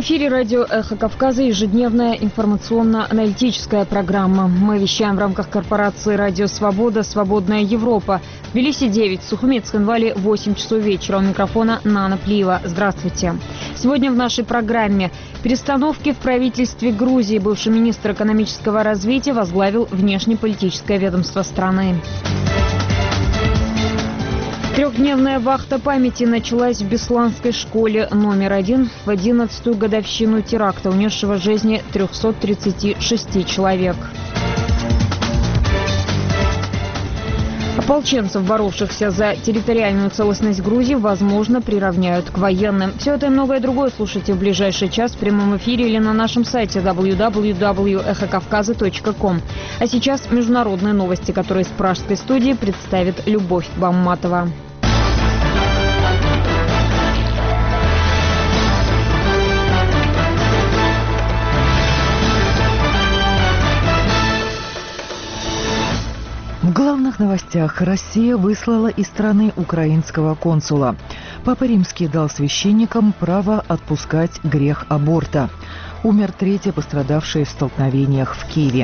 эфире радио «Эхо Кавказа» ежедневная информационно-аналитическая программа. Мы вещаем в рамках корпорации «Радио Свобода», «Свободная Европа». В Тбилиси 9, в Сухуми, Цхинвале 8 часов вечера. У микрофона Нана Плиева. Здравствуйте. Сегодня в нашей программе перестановки в правительстве Грузии. Бывший министр экономического развития возглавил внешнеполитическое ведомство страны. Трехдневная вахта памяти началась в Бесланской школе номер 1 в 11-ю годовщину теракта, унесшего жизни 336 человек. Ополченцев, боровшихся за территориальную целостность Грузии, возможно, приравняют к военным. Все это и многое другое слушайте в ближайший час в прямом эфире или на нашем сайте www.ekhokavkaza.com. А сейчас международные новости, которые из пражской студии представит Любовь Бамматова. В главных новостях: Россия выслала из страны украинского консула. Папа Римский дал священникам право отпускать грех аборта. Умер третий пострадавший в столкновениях в Киеве.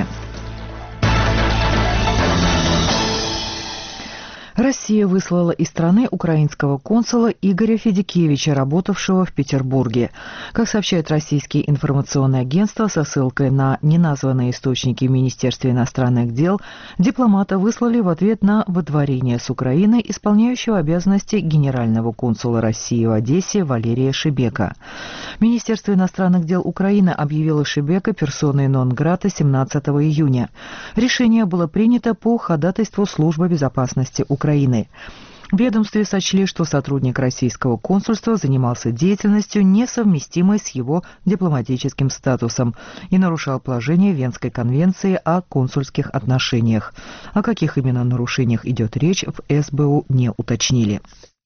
Россия выслала из страны украинского консула Игоря Федикевича, работавшего в Петербурге. Как сообщает российские информационные агентства со ссылкой на неназванные источники в Министерстве иностранных дел, дипломата выслали в ответ на выдворение с Украины исполняющего обязанности генерального консула России в Одессе Валерия Шебека. Министерство иностранных дел Украины объявило Шебека персоной нон-грата 17 июня. Решение было принято по ходатайству Службы безопасности Украины. В ведомстве сочли, что сотрудник российского консульства занимался деятельностью, несовместимой с его дипломатическим статусом, и нарушал положение Венской конвенции о консульских отношениях. О каких именно нарушениях идет речь, в СБУ не уточнили.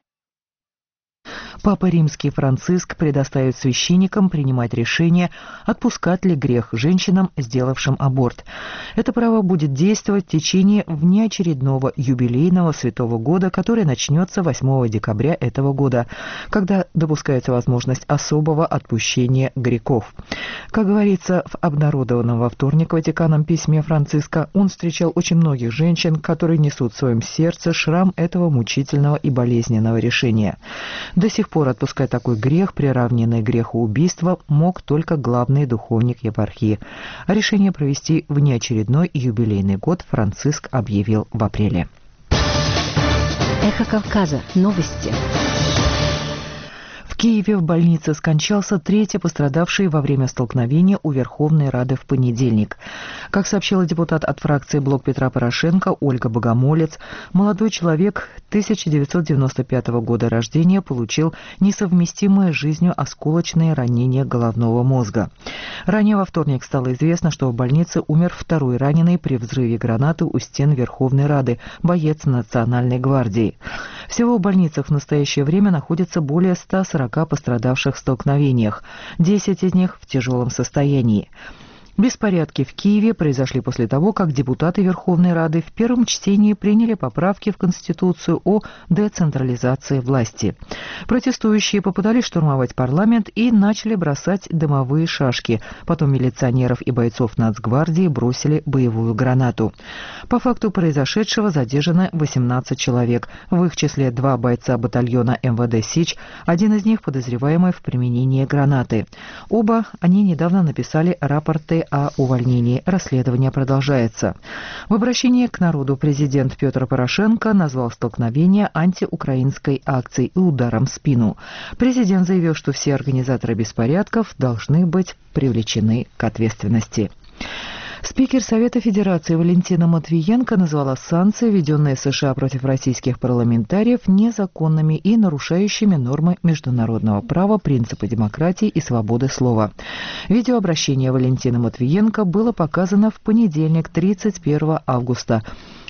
Папа Римский Франциск предоставит священникам принимать решение, отпускать ли грех женщинам, сделавшим аборт. Это право будет действовать в течение внеочередного юбилейного святого года, который начнется 8 декабря этого года, когда допускается возможность особого отпущения грехов. Как говорится в обнародованном во вторник Ватиканом письме Франциска, он встречал очень многих женщин, которые несут в своем сердце шрам этого мучительного и болезненного решения. До сих пор отпускать такой грех, приравненный к греху убийства, мог только главный духовник епархии. А решение провести внеочередной юбилейный год Франциск объявил в апреле. Эхо Кавказа. Новости. В Киеве в больнице скончался третий пострадавший во время столкновения у Верховной Рады в понедельник. Как сообщила депутат от фракции «Блок Петра Порошенко» Ольга Богомолец, молодой человек 1995 года рождения получил несовместимое с жизнью осколочное ранение головного мозга. Ранее во вторник стало известно, что в больнице умер второй раненый при взрыве гранаты у стен Верховной Рады, боец Национальной гвардии. Всего в больницах в настоящее время находится более 140 пострадавших в столкновениях, 10 из них в тяжелом состоянии. Беспорядки в Киеве произошли после того, как депутаты Верховной Рады в первом чтении приняли поправки в Конституцию о децентрализации власти. Протестующие попытались штурмовать парламент и начали бросать дымовые шашки. Потом милиционеров и бойцов Нацгвардии бросили боевую гранату. По факту произошедшего задержано 18 человек. В их числе 2 бойца батальона МВД «Сич», один из них подозреваемый в применении гранаты. Оба они недавно написали рапорты о увольнении. Расследование продолжается. В обращении к народу президент Петр Порошенко назвал столкновение антиукраинской акцией и ударом в спину. Президент заявил, что все организаторы беспорядков должны быть привлечены к ответственности. Спикер Совета Федерации Валентина Матвиенко назвала санкции, введенные США против российских парламентариев, незаконными и нарушающими нормы международного права, принципы демократии и свободы слова. Видеообращение Валентина Матвиенко было показано в понедельник, 31 августа.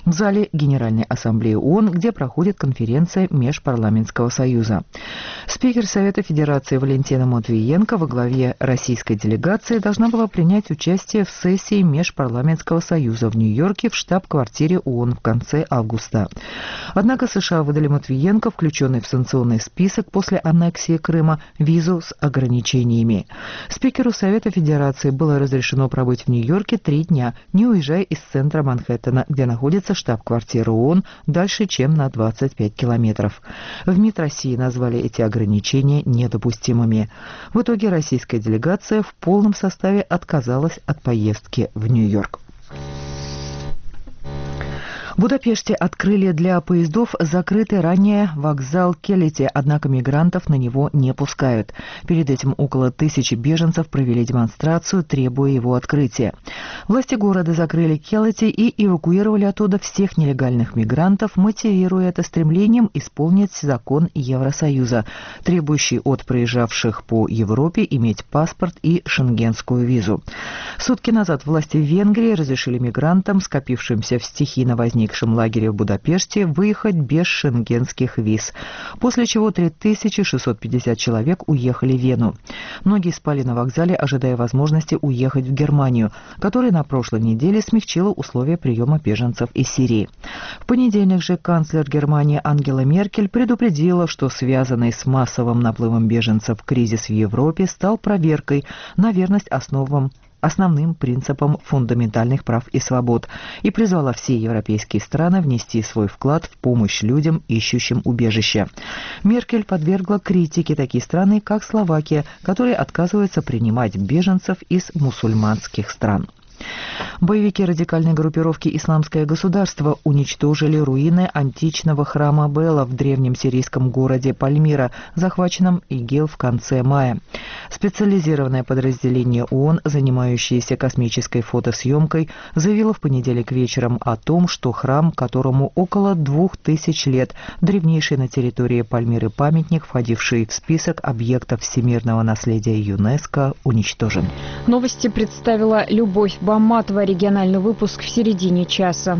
в зале Генеральной Ассамблеи ООН, где проходит конференция Межпарламентского союза. Спикер Совета Федерации Валентина Матвиенко во главе российской делегации должна была принять участие в сессии Межпарламентского союза в Нью-Йорке в штаб-квартире ООН в конце августа. Однако США выдали Матвиенко, включенный в санкционный список после аннексии Крыма, визу с ограничениями. Спикеру Совета Федерации было разрешено пробыть в Нью-Йорке 3 дня, не уезжая из центра Манхэттена, где находится штаб-квартира ООН, дальше, чем на 25 километров. В МИД России назвали эти ограничения недопустимыми. В итоге российская делегация в полном составе отказалась от поездки в Нью-Йорк. В Будапеште открыли для поездов закрытый ранее вокзал Келети, однако мигрантов на него не пускают. Перед этим около 1000 беженцев провели демонстрацию, требуя его открытия. Власти города закрыли Келети и эвакуировали оттуда всех нелегальных мигрантов, мотивируя это стремлением исполнить закон Евросоюза, требующий от проезжавших по Европе иметь паспорт и шенгенскую визу. Сутки назад власти Венгрии разрешили мигрантам, скопившимся в стихийно возникшем лагере в Будапеште, выехать без шенгенских виз, после чего 3650 человек уехали в Вену. Многие спали на вокзале, ожидая возможности уехать в Германию, которая на прошлой неделе смягчила условия приема беженцев из Сирии. В понедельник же канцлер Германии Ангела Меркель предупредила, что связанный с массовым наплывом беженцев кризис в Европе стал проверкой на верность основным принципам фундаментальных прав и свобод, и призвала все европейские страны внести свой вклад в помощь людям, ищущим убежище. Меркель подвергла критике такие страны, как Словакия, которые отказываются принимать беженцев из мусульманских стран. Боевики радикальной группировки «Исламское государство» уничтожили руины античного храма Бела в древнем сирийском городе Пальмира, захваченном ИГИЛ в конце мая. Специализированное подразделение ООН, занимающееся космической фотосъемкой, заявило в понедельник вечером о том, что храм, которому около 2000 лет, древнейший на территории Пальмиры памятник, входивший в список объектов всемирного наследия ЮНЕСКО, уничтожен. Новости представила Любовь Баматова. Региональный выпуск в середине часа.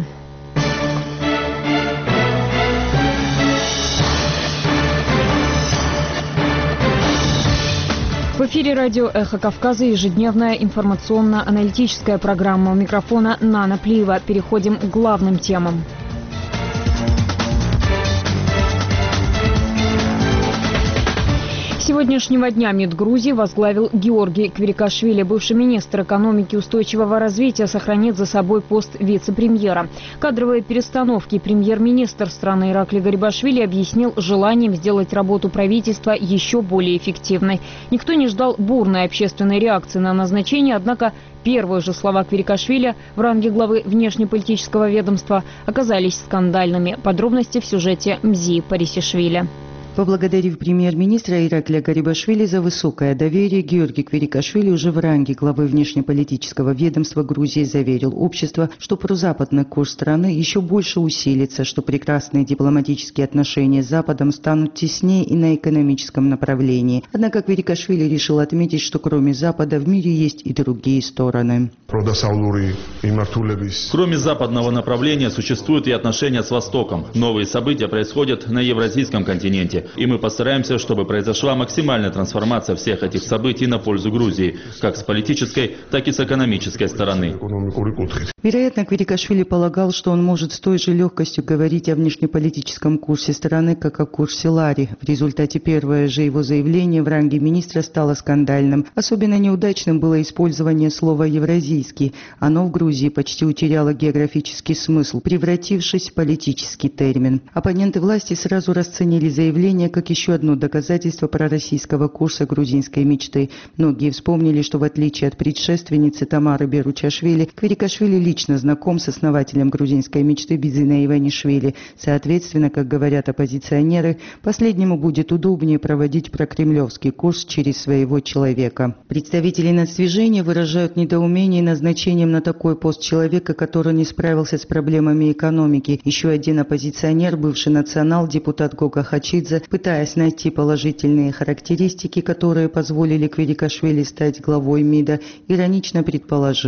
В эфире радио «Эхо Кавказа» ежедневная информационно-аналитическая программа. У микрофона Нана Плиева. Переходим к главным темам. Сегодняшнего дня МИД Грузии возглавил Георгий Квирикашвили. Бывший министр экономики и устойчивого развития сохранит за собой пост вице-премьера. Кадровые перестановки премьер-министр страны Иракли Гарибашвили объяснил желанием сделать работу правительства еще более эффективной. Никто не ждал бурной общественной реакции на назначение, однако первые же слова Квирикашвили в ранге главы внешнеполитического ведомства оказались скандальными. Подробности в сюжете Мзии Парисишвили. Поблагодарив премьер-министра Иракля Гарибашвили за высокое доверие, Георгий Квирикашвили уже в ранге главы внешнеполитического ведомства Грузии заверил общество, что прозападный курс страны еще больше усилится, что прекрасные дипломатические отношения с Западом станут теснее и на экономическом направлении. Однако Квирикашвили решил отметить, что кроме Запада в мире есть и другие стороны. Кроме западного направления существуют и отношения с Востоком. Новые события происходят на Евразийском континенте. И мы постараемся, чтобы произошла максимальная трансформация всех этих событий на пользу Грузии, как с политической, так и с экономической стороны. Вероятно, Квирикашвили полагал, что он может с той же легкостью говорить о внешнеполитическом курсе страны, как о курсе Лари. В результате первое же его заявление в ранге министра стало скандальным. Особенно неудачным было использование слова «евразийский». Оно в Грузии почти утеряло географический смысл, превратившись в политический термин. Оппоненты власти сразу расценили заявление как еще одно доказательство пророссийского курса грузинской мечты. Многие вспомнили, что в отличие от предшественницы Тамары Беручашвили, Квирикашвили лично знаком с основателем грузинской мечты Бизина Иванишвили. Соответственно, как говорят оппозиционеры, последнему будет удобнее проводить прокремлевский курс через своего человека. Представители нацдвижения выражают недоумение назначением на такой пост человека, который не справился с проблемами экономики. Еще один оппозиционер, бывший национал-депутат Гога Хачидзе, пытаясь найти положительные характеристики, которые позволили Квирикашвили стать главой МИДа, иронично предположил: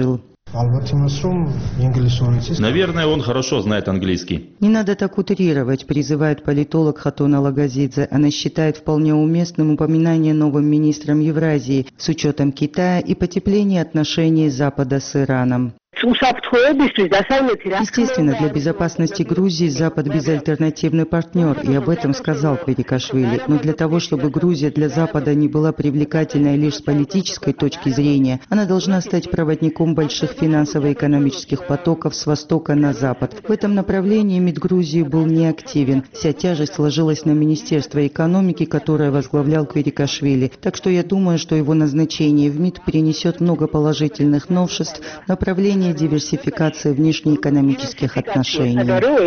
Наверное, он хорошо знает английский. Не надо так утрировать, призывает политолог Хатуна Лагазидзе. Она считает вполне уместным упоминание новым министром Евразии с учетом Китая и потепления отношений Запада с Ираном. Естественно, для безопасности Грузии Запад безальтернативный партнер, и об этом сказал Квирикашвили. Но для того, чтобы Грузия для Запада не была привлекательной лишь с политической точки зрения, она должна стать проводником больших финансово-экономических потоков с востока на запад. В этом направлении МИД Грузии был неактивен. Вся тяжесть ложилась на Министерство экономики, которое возглавлял Квирикашвили. Так что я думаю, что его назначение в МИД принесет много положительных новшеств в направлении диверсификации внешнеэкономических отношений.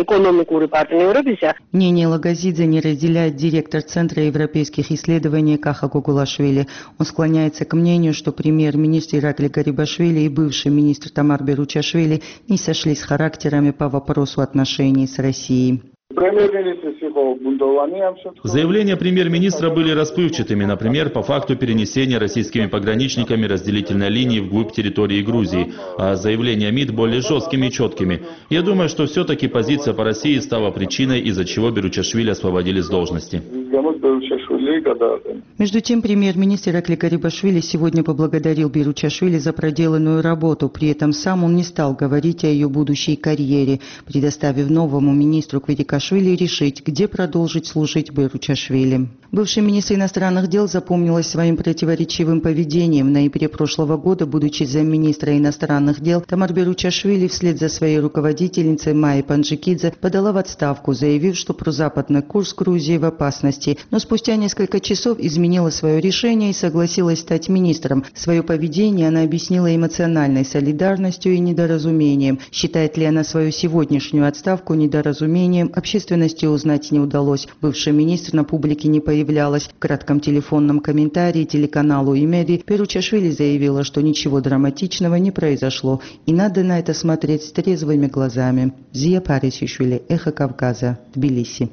Мнение Лагазидзе не разделяет директор Центра европейских исследований Каха Гугулашвили. Он склоняется к мнению, что премьер-министр Иракли Гарибашвили и бывший министр Тамар Беручашвили не сошлись характерами по вопросу отношений с Россией. Заявления премьер-министра были расплывчатыми, например, по факту перенесения российскими пограничниками разделительной линии вглубь территории Грузии, а заявления МИД более жесткими и четкими. Я думаю, что все-таки позиция по России стала причиной, из-за чего Беручашвили освободили с должности. Между тем, премьер-министр Иракли Гарибашвили сегодня поблагодарил Беручашвили за проделанную работу. При этом сам он не стал говорить о ее будущей карьере, предоставив новому министру Квирикашвили решить, где продолжить служить Беручашвили. Бывший министр иностранных дел запомнилась своим противоречивым поведением. В ноябре прошлого года, будучи замминистра иностранных дел, Тамар Беручашвили вслед за своей руководительницей Майей Панджикидзе подала в отставку, заявив, что прозападный курс Грузии в опасности. Но спустя несколько часов изменила свое решение и согласилась стать министром. Свое поведение она объяснила эмоциональной солидарностью и недоразумением. Считает ли она свою сегодняшнюю отставку недоразумением, общественности узнать не удалось. Бывший министр на публике не появлялась. В кратком телефонном комментарии телеканалу Имеди Беручашвили заявила, что ничего драматичного не произошло, и надо на это смотреть с трезвыми глазами. Зия Парисишвили, Эхо Кавказа, Тбилиси.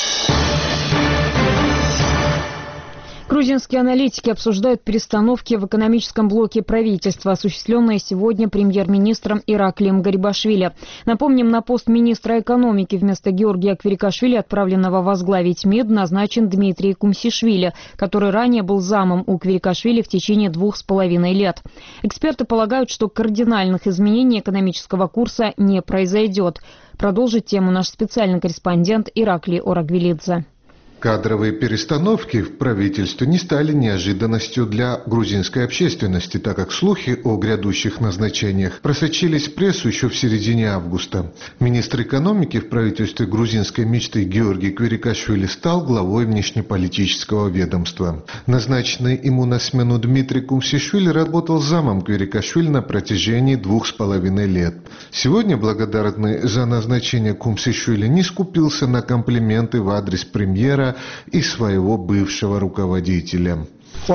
Грузинские аналитики обсуждают перестановки в экономическом блоке правительства, осуществленные сегодня премьер-министром Ираклием Гарибашвили. Напомним, на пост министра экономики вместо Георгия Квирикашвили, отправленного возглавить МИД, назначен Дмитрий Кумсишвили, который ранее был замом у Квирикашвили в течение 2,5 лет. Эксперты полагают, что кардинальных изменений экономического курса не произойдет. Продолжит тему наш специальный корреспондент Иракли Орагвилидзе. Кадровые перестановки в правительстве не стали неожиданностью для грузинской общественности, так как слухи о грядущих назначениях просочились в прессу еще в середине августа. Министр экономики в правительстве грузинской мечты Георгий Квирикашвили стал главой внешнеполитического ведомства. Назначенный ему на смену Дмитрий Кумсишвили работал замом Квирикашвили на протяжении 2,5 лет. Сегодня благодарный за назначение Кумсишвили не скупился на комплименты в адрес премьера и своего бывшего руководителя.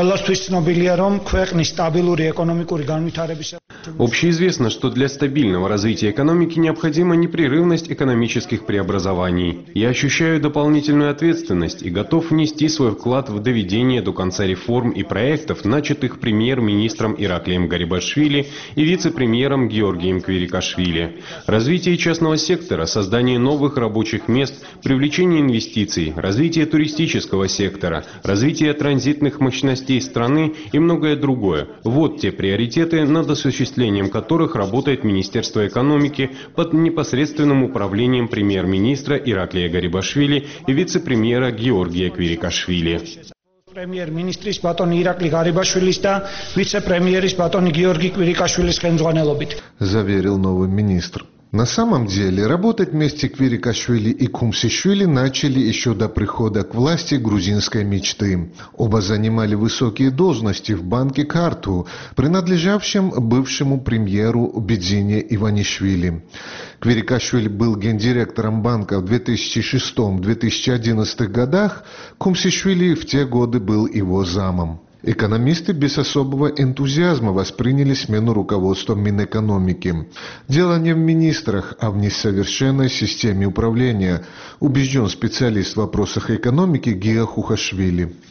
Общеизвестно, что для стабильного развития экономики необходима непрерывность экономических преобразований. Я ощущаю дополнительную ответственность и готов внести свой вклад в доведение до конца реформ и проектов, начатых премьер-министром Ираклием Гарибашвили и вице-премьером Георгием Квирикашвили. Развитие частного сектора, создание новых рабочих мест, привлечение инвестиций, развитие туристического сектора, развитие транзитных мощностей страны и многое другое. Вот те приоритеты, над осуществлением которых работает Министерство экономики под непосредственным управлением премьер-министра Ираклия Гарибашвили и вице-премьера Георгия Квирикашвили. Премьер-министрис батони Иракли Гарибашвилис да вице-премьерис батони Георгий Квирикашвилис ხელმძღვანელობით. Заверил новый министр. На самом деле, работать вместе Квирикашвили и Кумсишвили начали еще до прихода к власти грузинской мечты. Оба занимали высокие должности в банке Карту, принадлежавшем бывшему премьеру Бедзине Иванишвили. Квирикашвили был гендиректором банка в 2006-2011 годах, Кумсишвили в те годы был его замом. Экономисты без особого энтузиазма восприняли смену руководства Минэкономики. Дело не в министрах, а в несовершенной системе управления, убежден специалист в вопросах экономики Гия Хухашвили.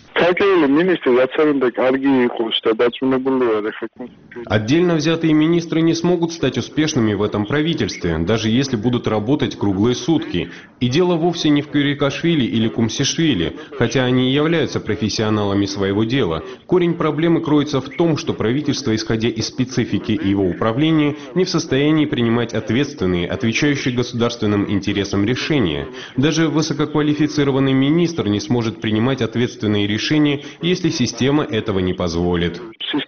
Отдельно взятые министры не смогут стать успешными в этом правительстве, даже если будут работать круглые сутки. И дело вовсе не в Квирикашвили или Кумсишвили, хотя они и являются профессионалами своего дела. Корень проблемы кроется в том, что правительство, исходя из специфики его управления, не в состоянии принимать ответственные, отвечающие государственным интересам решения. Даже высококвалифицированный министр не сможет принимать ответственные решения, если система этого не позволит.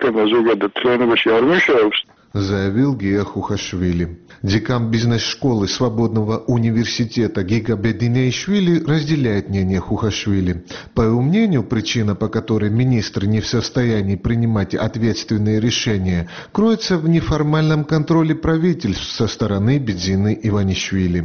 Заявил Гия Хухашвили. Декан бизнес-школы Свободного университета Гига Бединеишвили разделяет мнение Хухашвили. По его мнению, причина, по которой министр не в состоянии принимать ответственные решения, кроется в неформальном контроле правительств со стороны Бедзины Иванишвили.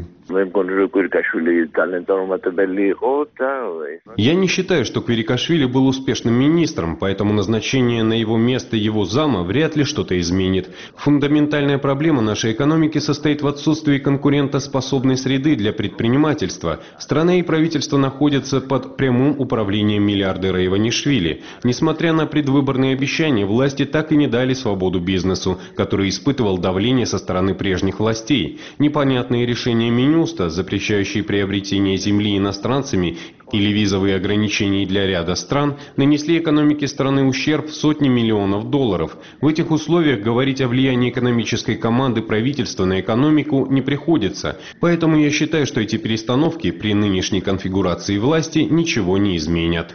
Я не считаю, что Квирикашвили был успешным министром, поэтому назначение на его место его зама вряд ли что-то изменит. Фундаментальная проблема нашей экономики состоит в отсутствии конкурентоспособной среды для предпринимательства. Страна и правительство находятся под прямым управлением миллиардера Иванишвили. Несмотря на предвыборные обещания, власти так и не дали свободу бизнесу, который испытывал давление со стороны прежних властей. Непонятные решения Минюста, запрещающие приобретение земли иностранцами, или визовые ограничения для ряда стран, нанесли экономике страны ущерб в сотни миллионов долларов. В этих условиях говорить о влиянии экономической команды правительства на экономику не приходится. Поэтому я считаю, что эти перестановки при нынешней конфигурации власти ничего не изменят.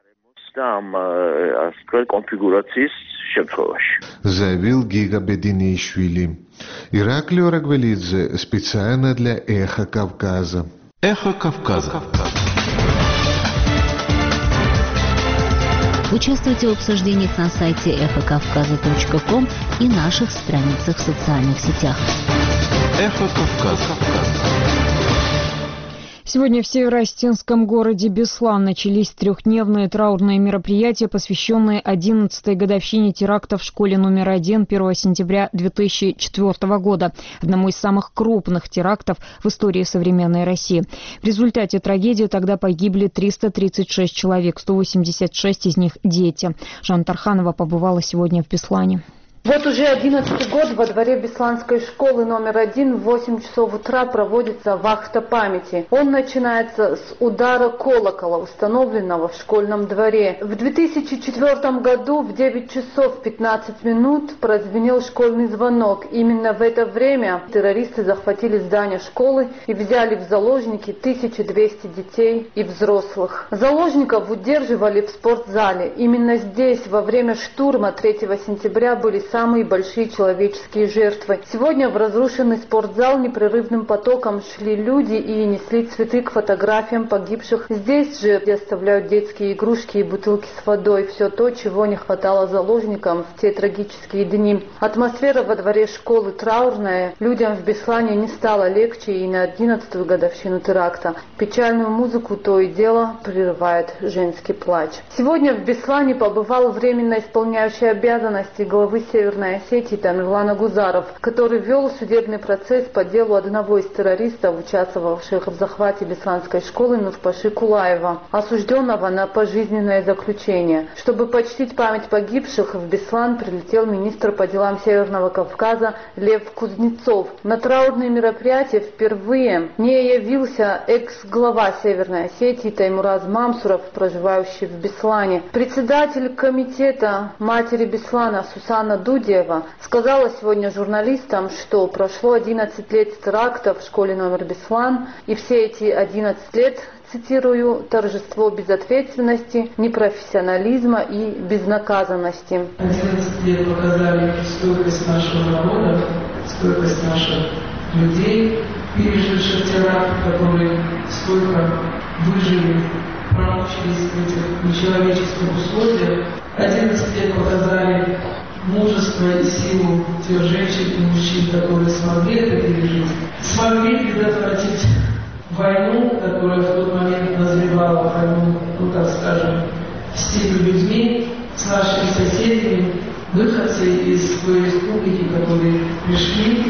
Заявил Гига Бединеишвили. Ираклий Орагвелидзе специально для «Эхо Кавказа». «Эхо Кавказа». Участвуйте в обсуждениях на сайте эхокавказа.ком и наших страницах в социальных сетях. «Эхо Кавказа». Сегодня в северо-осетинском городе Беслан начались трехдневные траурные мероприятия, посвященные 11-й годовщине теракта в школе номер 1 1 сентября 2004 года, одному из самых крупных терактов в истории современной России. В результате трагедии тогда погибли 336 человек, 186 из них дети. Жанна Тарханова побывала сегодня в Беслане. Вот уже 11-й год во дворе Бесланской школы номер 1 в 8 часов утра проводится вахта памяти. Он начинается с удара колокола, установленного в школьном дворе. В 2004 году в 9 часов 15 минут прозвенел школьный звонок. Именно в это время террористы захватили здание школы и взяли в заложники 1200 детей и взрослых. Заложников удерживали в спортзале. Именно здесь во время штурма 3 сентября были самые большие человеческие жертвы. Сегодня в разрушенный спортзал непрерывным потоком шли люди и несли цветы к фотографиям погибших. Здесь же оставляют детские игрушки и бутылки с водой. Все то, чего не хватало заложникам в те трагические дни. Атмосфера во дворе школы траурная. Людям в Беслане не стало легче и на 11-ю годовщину теракта. Печальную музыку то и дело прерывает женский плач. Сегодня в Беслане побывал временно исполняющий обязанности главы Северной Осетии Тамерлан Агузаров, который вел судебный процесс по делу одного из террористов, участвовавших в захвате Бесланской школы Нурпаши Кулаева, осужденного на пожизненное заключение. Чтобы почтить память погибших, в Беслан прилетел министр по делам Северного Кавказа Лев Кузнецов. На траурные мероприятия впервые не явился экс-глава Северной Осетии Таймураз Мамсуров, проживающий в Беслане. Председатель комитета матери Беслана Сусана Дудева сказала сегодня журналистам, что прошло 11 лет с теракта в школе номер Беслан, и все эти 11 лет, цитирую, торжество безответственности, непрофессионализма и безнаказанности. 11 лет показали стойкость нашего народа, стойкость наших людей, переживших теракт, которые столько выжили, промучились в этих нечеловеческих условиях. 11 лет показали мужество и силу тех женщин и мужчин, которые смогли это пережить, смогли предотвратить войну, которая в тот момент назревала, войну, ну так скажем, с теми людьми, с нашими соседями, выходцы из той республики, которые пришли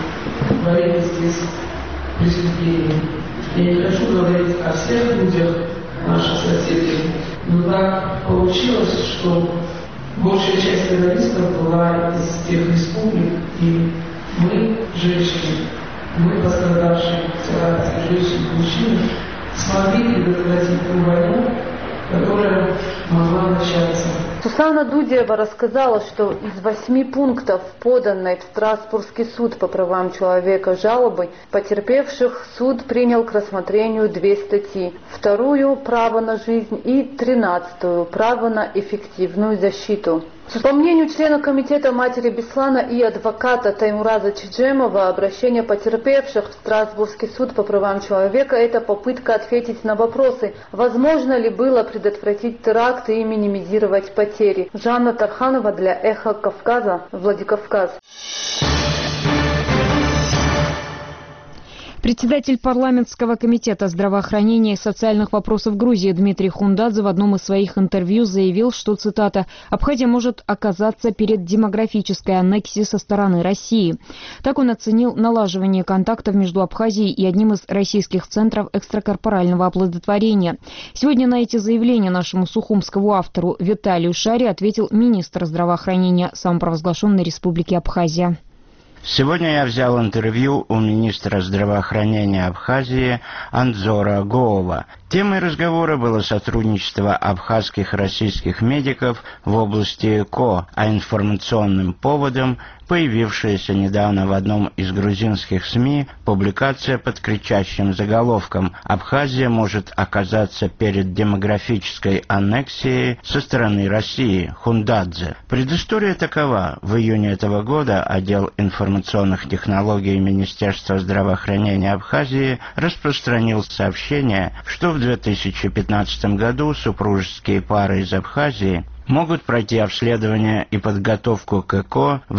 и творили здесь преступления. Я не хочу говорить о всех людях, наши соседи. Но так получилось, что большая часть террористов была из тех республик, и мы, женщины, мы, пострадавшие в теракте женщины и мужчины, смогли предотвратить ту войну, которая могла начаться. Сусана Дудиева рассказала, что из 8 пунктов, поданной в Страсбургский суд по правам человека жалобы, потерпевших суд принял к рассмотрению 2 статьи. 2-ю «Право на жизнь» и 13-ю «Право на эффективную защиту». По мнению члена комитета матери Беслана и адвоката Таймураза Чиджемова, обращение потерпевших в Страсбургский суд по правам человека – это попытка ответить на вопросы, возможно ли было предотвратить теракты и минимизировать потери. Жанна Тарханова для «Эхо Кавказа», Владикавказ. Председатель парламентского комитета здравоохранения и социальных вопросов Грузии Дмитрий Хундадзе в одном из своих интервью заявил, что, цитата, «Абхазия может оказаться перед демографической аннексией со стороны России». Так он оценил налаживание контактов между Абхазией и одним из российских центров экстракорпорального оплодотворения. Сегодня на эти заявления нашему сухумскому автору Виталию Шари ответил министр здравоохранения самопровозглашенной Республики Абхазия. Сегодня я взял интервью у министра здравоохранения Абхазии Анзора Гоова. Темой разговора было сотрудничество абхазских и российских медиков в области ЭКО, а информационным поводом появившаяся недавно в одном из грузинских СМИ публикация под кричащим заголовком «Абхазия может оказаться перед демографической аннексией со стороны России. Хундадзе». Предыстория такова. В июне этого года отдел информационных технологий Министерства здравоохранения Абхазии распространил сообщение, что в 2015 году супружеские пары из Абхазии могут пройти обследование и подготовку к ЭКО в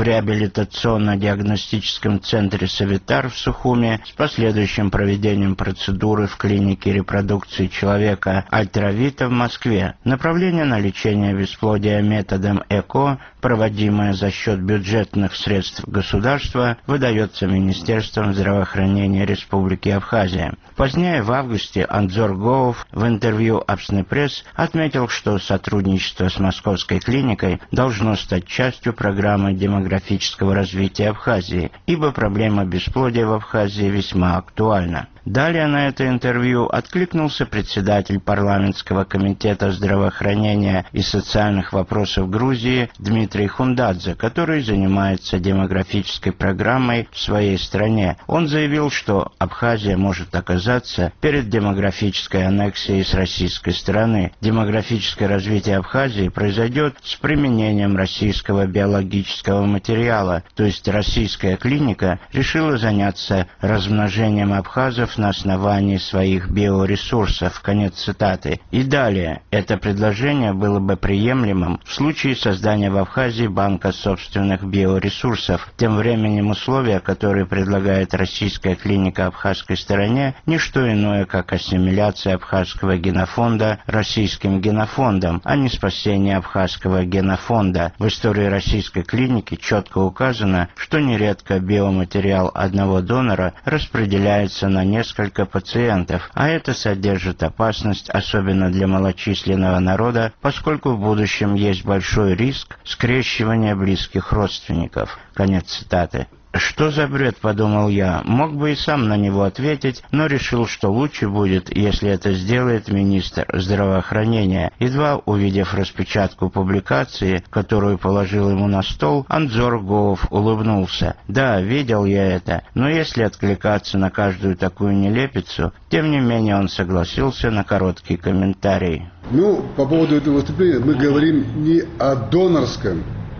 реабилитационно-диагностическом центре «Савитар» в Сухуме с последующим проведением процедуры в клинике репродукции человека Альтравита в Москве. Направление на лечение бесплодия методом ЭКО, проводимое за счет бюджетных средств государства, выдается Министерством здравоохранения Республики Абхазия. Позднее, в августе, Анзор Гоов в интервью Абснепресс отметил, что сотрудничество с Московской клиникой должно стать частью программы демографического развития Абхазии, ибо проблема бесплодия в Абхазии весьма актуальна. Далее на это интервью откликнулся председатель парламентского комитета здравоохранения и социальных вопросов Грузии Дмитрий Хундадзе, который занимается демографической программой в своей стране. Он заявил, что Абхазия может оказаться перед демографической аннексией с российской стороны. Демографическое развитие Абхазии произойдет с применением российского биологического материала, то есть российская клиника решила заняться размножением абхазов на основании своих биоресурсов. Конец цитаты. И далее. Это предложение было бы приемлемым в случае создания в Абхазии банка собственных биоресурсов. Тем временем условия, которые предлагает российская клиника абхазской стороне, не что иное, как ассимиляция абхазского генофонда российским генофондом, а не спасение абхазского генофонда. В истории российской клиники четко указано, что нередко биоматериал одного донора распределяется на несколько пациентов, а это содержит опасность, особенно для малочисленного народа, поскольку в будущем есть большой риск скрещивания близких родственников. Конец цитаты. Что за бред, подумал я, мог бы и сам на него ответить, но решил, что лучше будет, если это сделает министр здравоохранения. Едва увидев распечатку публикации, которую положил ему на стол, Анзор Гоов улыбнулся. Да, видел я это, но если откликаться на каждую такую нелепицу, тем не менее он согласился на короткий комментарий. По поводу этого выступления мы говорим не о донорском,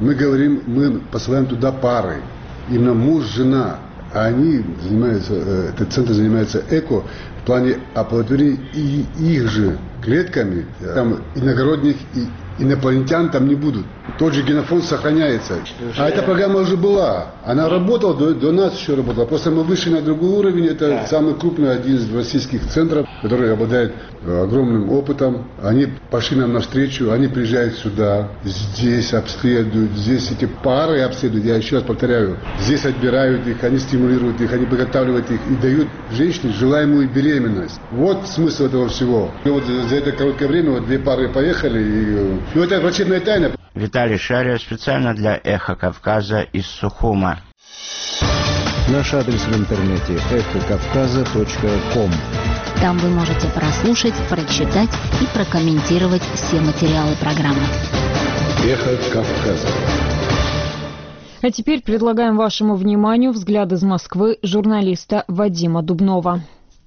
мы посылаем туда пары. Именно муж, жена, а они занимаются, этот центр занимается эко в плане оплодотворения и их же клетками, там иногородних и инопланетян там не будут. Тот же генофонд сохраняется. А эта программа уже была. Она работала, до нас еще работала. Просто мы вышли на другой уровень. Это самый крупный, один из российских центров, который обладает огромным опытом. Они пошли нам навстречу, они приезжают сюда, здесь обследуют, здесь эти пары обследуют. Я еще раз повторяю, здесь отбирают их, они стимулируют их, они подготавливают их и дают женщине желаемую беременность. Вот смысл этого всего. И вот за это короткое время вот 2 пары поехали. И это врачебная тайна. Виталий Шария специально для «Эхо Кавказа» из Сухума. Наш адрес в интернете эхокавказа.ком. Там вы можете прослушать, прочитать и прокомментировать все материалы программы. Эхо Кавказа. А теперь предлагаем вашему вниманию взгляд из Москвы журналиста Вадима Дубнова.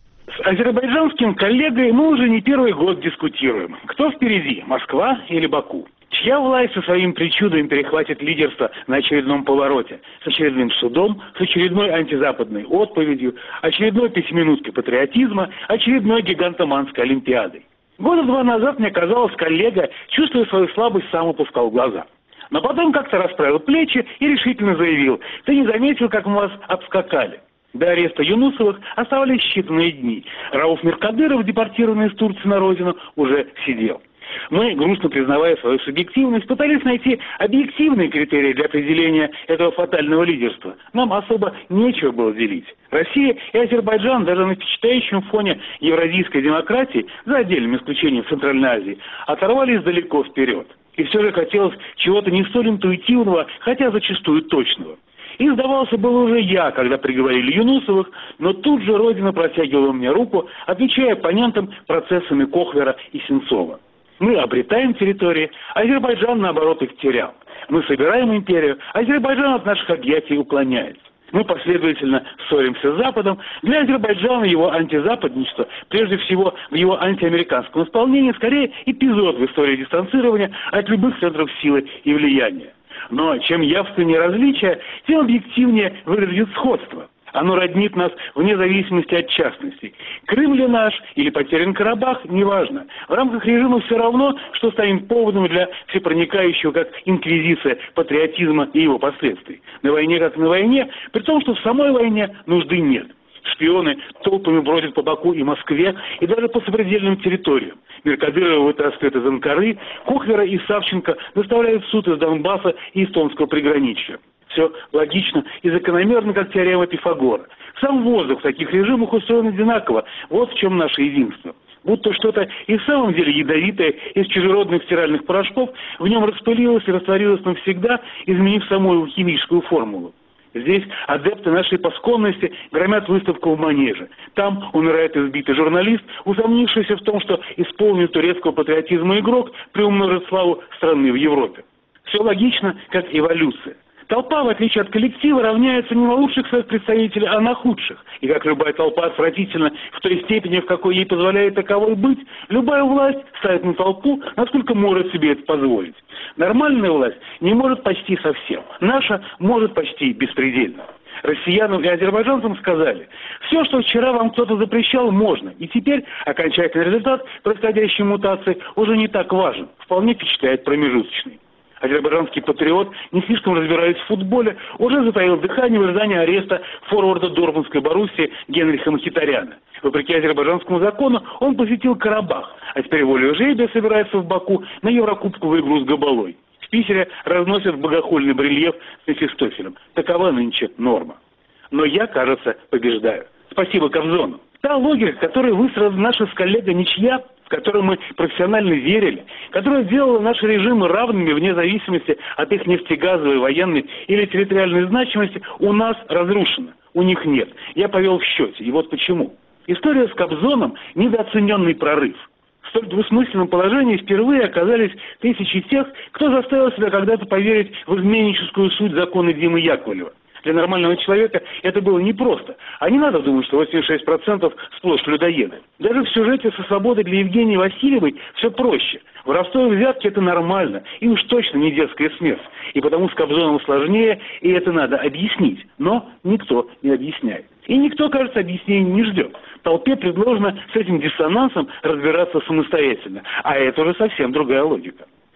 С азербайджанским коллегой мы уже не первый год дискутируем. Кто впереди, Москва или Баку? Чья власть со своим причудом перехватит лидерство на очередном повороте? С очередным судом, с очередной антизападной отповедью, очередной пятиминуткой патриотизма, очередной гигантоманской олимпиадой. 2 года назад, мне казалось, коллега, чувствуя свою слабость, сам опускал глаза. Но потом как-то расправил плечи и решительно заявил: «Ты не заметил, как мы вас обскакали?» До ареста Юнусовых оставались считанные дни. Рауф Миркадыров, депортированный из Турции на родину, уже сидел. Мы, грустно признавая свою субъективность, пытались найти объективные критерии для определения этого фатального лидерства. Нам особо нечего было делить. Россия и Азербайджан даже на впечатляющем фоне евразийской демократии, за отдельным исключением в Центральной Азии, оторвались далеко вперед. И все же хотелось чего-то не столь интуитивного, хотя зачастую точного. И сдавался был уже я, когда приговорили Юнусовых, но тут же Родина протягивала мне руку, отвечая оппонентам процессами Кохвера и Сенцова. Мы обретаем территории, Азербайджан, наоборот, их терял. Мы собираем империю, Азербайджан от наших объятий уклоняется. Мы последовательно ссоримся с Западом. Для Азербайджана его антизападничество, прежде всего в его антиамериканском исполнении, скорее эпизод в истории дистанцирования от любых центров силы и влияния. Но чем явственнее различия, тем объективнее выглядит сходство. Оно роднит нас вне зависимости от частностей. Крым ли наш или потерян Карабах, неважно. В рамках режима все равно, что станет поводом для всепроникающего, как инквизиция, патриотизма и его последствий. На войне как на войне, при том, что в самой войне нужды нет. Шпионы толпами бродят по Баку и Москве, и даже по сопредельным территориям. Миркадырова вытаскивают из Анкары, Кохвера и Савченко доставляют в суд из Донбасса и эстонского приграничья. Все логично и закономерно, как теорема Пифагора. Сам воздух в таких режимах устроен одинаково. Вот в чем наше единство. Будто что-то и в самом деле ядовитое из чужеродных стиральных порошков в нем распылилось и растворилось навсегда, изменив саму химическую формулу. Здесь адепты нашей посконности громят выставку в Манеже. Там умирает избитый журналист, усомнившийся в том, что исполненный турецкого патриотизма игрок приумножит славу страны в Европе. Все логично, как эволюция. Толпа, в отличие от коллектива, равняется не на лучших своих представителей, а на худших. И как любая толпа отвратительна в той степени, в какой ей позволяет таковой быть, любая власть ставит на толпу, насколько может себе это позволить. Нормальная власть не может почти совсем. Наша может почти беспредельно. Россиянам и азербайджанцам сказали: все, что вчера вам кто-то запрещал, можно. И теперь окончательный результат происходящей мутации уже не так важен. Вполне впечатляет промежуточный. Азербайджанский патриот, не слишком разбираясь в футболе, уже затаил дыхание в ожидании ареста форварда Дортмундской Боруссии Генриха Мхитаряна. Вопреки азербайджанскому закону, он посетил Карабах, а теперь волею жребия собирается в Баку на Еврокубковую игру с Габалой. В Питере разносят богохульный барельеф с Мефистофелем. Такова нынче норма. Но я, кажется, побеждаю. Спасибо Кобзону. Та логика, которую выстроила наша с коллегой ничья, в которую мы профессионально верили, которая делала наши режимы равными вне зависимости от их нефтегазовой, военной или территориальной значимости, у нас разрушена. У них нет. Я повел в счете. И вот почему. История с Кобзоном – недооцененный прорыв. В столь двусмысленном положении впервые оказались тысячи тех, кто заставил себя когда-то поверить в изменническую суть закона Димы Яковлева. Для нормального человека это было непросто. А не надо думать, что 86% сплошь людоеды. Даже в сюжете со свободой для Евгении Васильевой все проще. Воровство и взятки – это нормально, и уж точно не детская смерть. И потому с Кобзоном сложнее, и это надо объяснить. Но никто не объясняет. И никто, кажется, объяснений не ждет. Толпе предложено с этим диссонансом разбираться самостоятельно. А это уже совсем другая логика.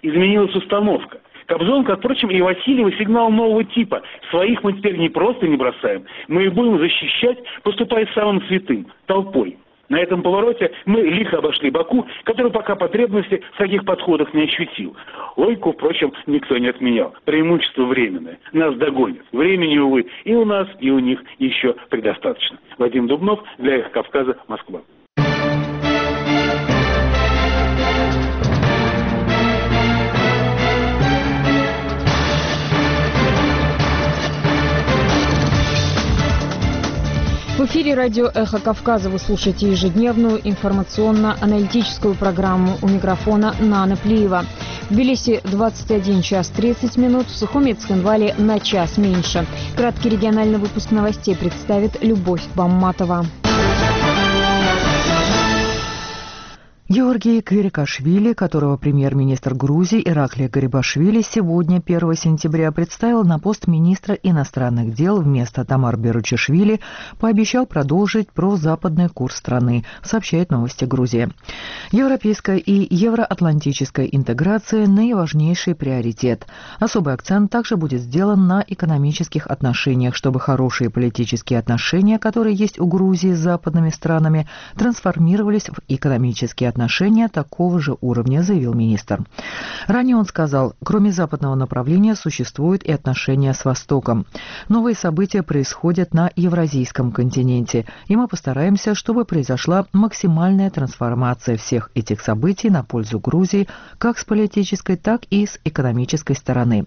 Изменилась установка. Кобзон, как, впрочем, и Васильева, сигнал нового типа. Своих мы теперь не просто не бросаем, мы их будем защищать, поступая самым святым – толпой. На этом повороте мы лихо обошли Баку, который пока потребности в таких подходах не ощутил. Логику, впрочем, никто не отменял. Преимущество временное. Нас догонят. Времени, увы, и у нас, и у них еще предостаточно. Вадим Дубнов, для «Эхо Кавказа», Москва. В эфире радио «Эхо Кавказа» вы слушаете ежедневную информационно-аналитическую программу. У микрофона Нана Плиева. В Тбилиси 21 час 30 минут, в Сухуми и Цхинвале на час меньше. Краткий региональный выпуск новостей представит Любовь Бамматова. Георгий Квирикашвили, которого премьер-министр Грузии Ираклий Гарибашвили сегодня, 1 сентября, представил на пост министра иностранных дел вместо Тамар Беручишвили, пообещал продолжить прозападный курс страны, сообщает «Новости Грузии». Европейская и евроатлантическая интеграция – наиважнейший приоритет. Особый акцент также будет сделан на экономических отношениях, чтобы хорошие политические отношения, которые есть у Грузии с западными странами, трансформировались в экономические отношения такого же уровня, заявил министр. Ранее он сказал, кроме западного направления существуют и отношения с Востоком. Новые события происходят на Евразийском континенте, и мы постараемся, чтобы произошла максимальная трансформация всех этих событий на пользу Грузии как с политической, так и с экономической стороны.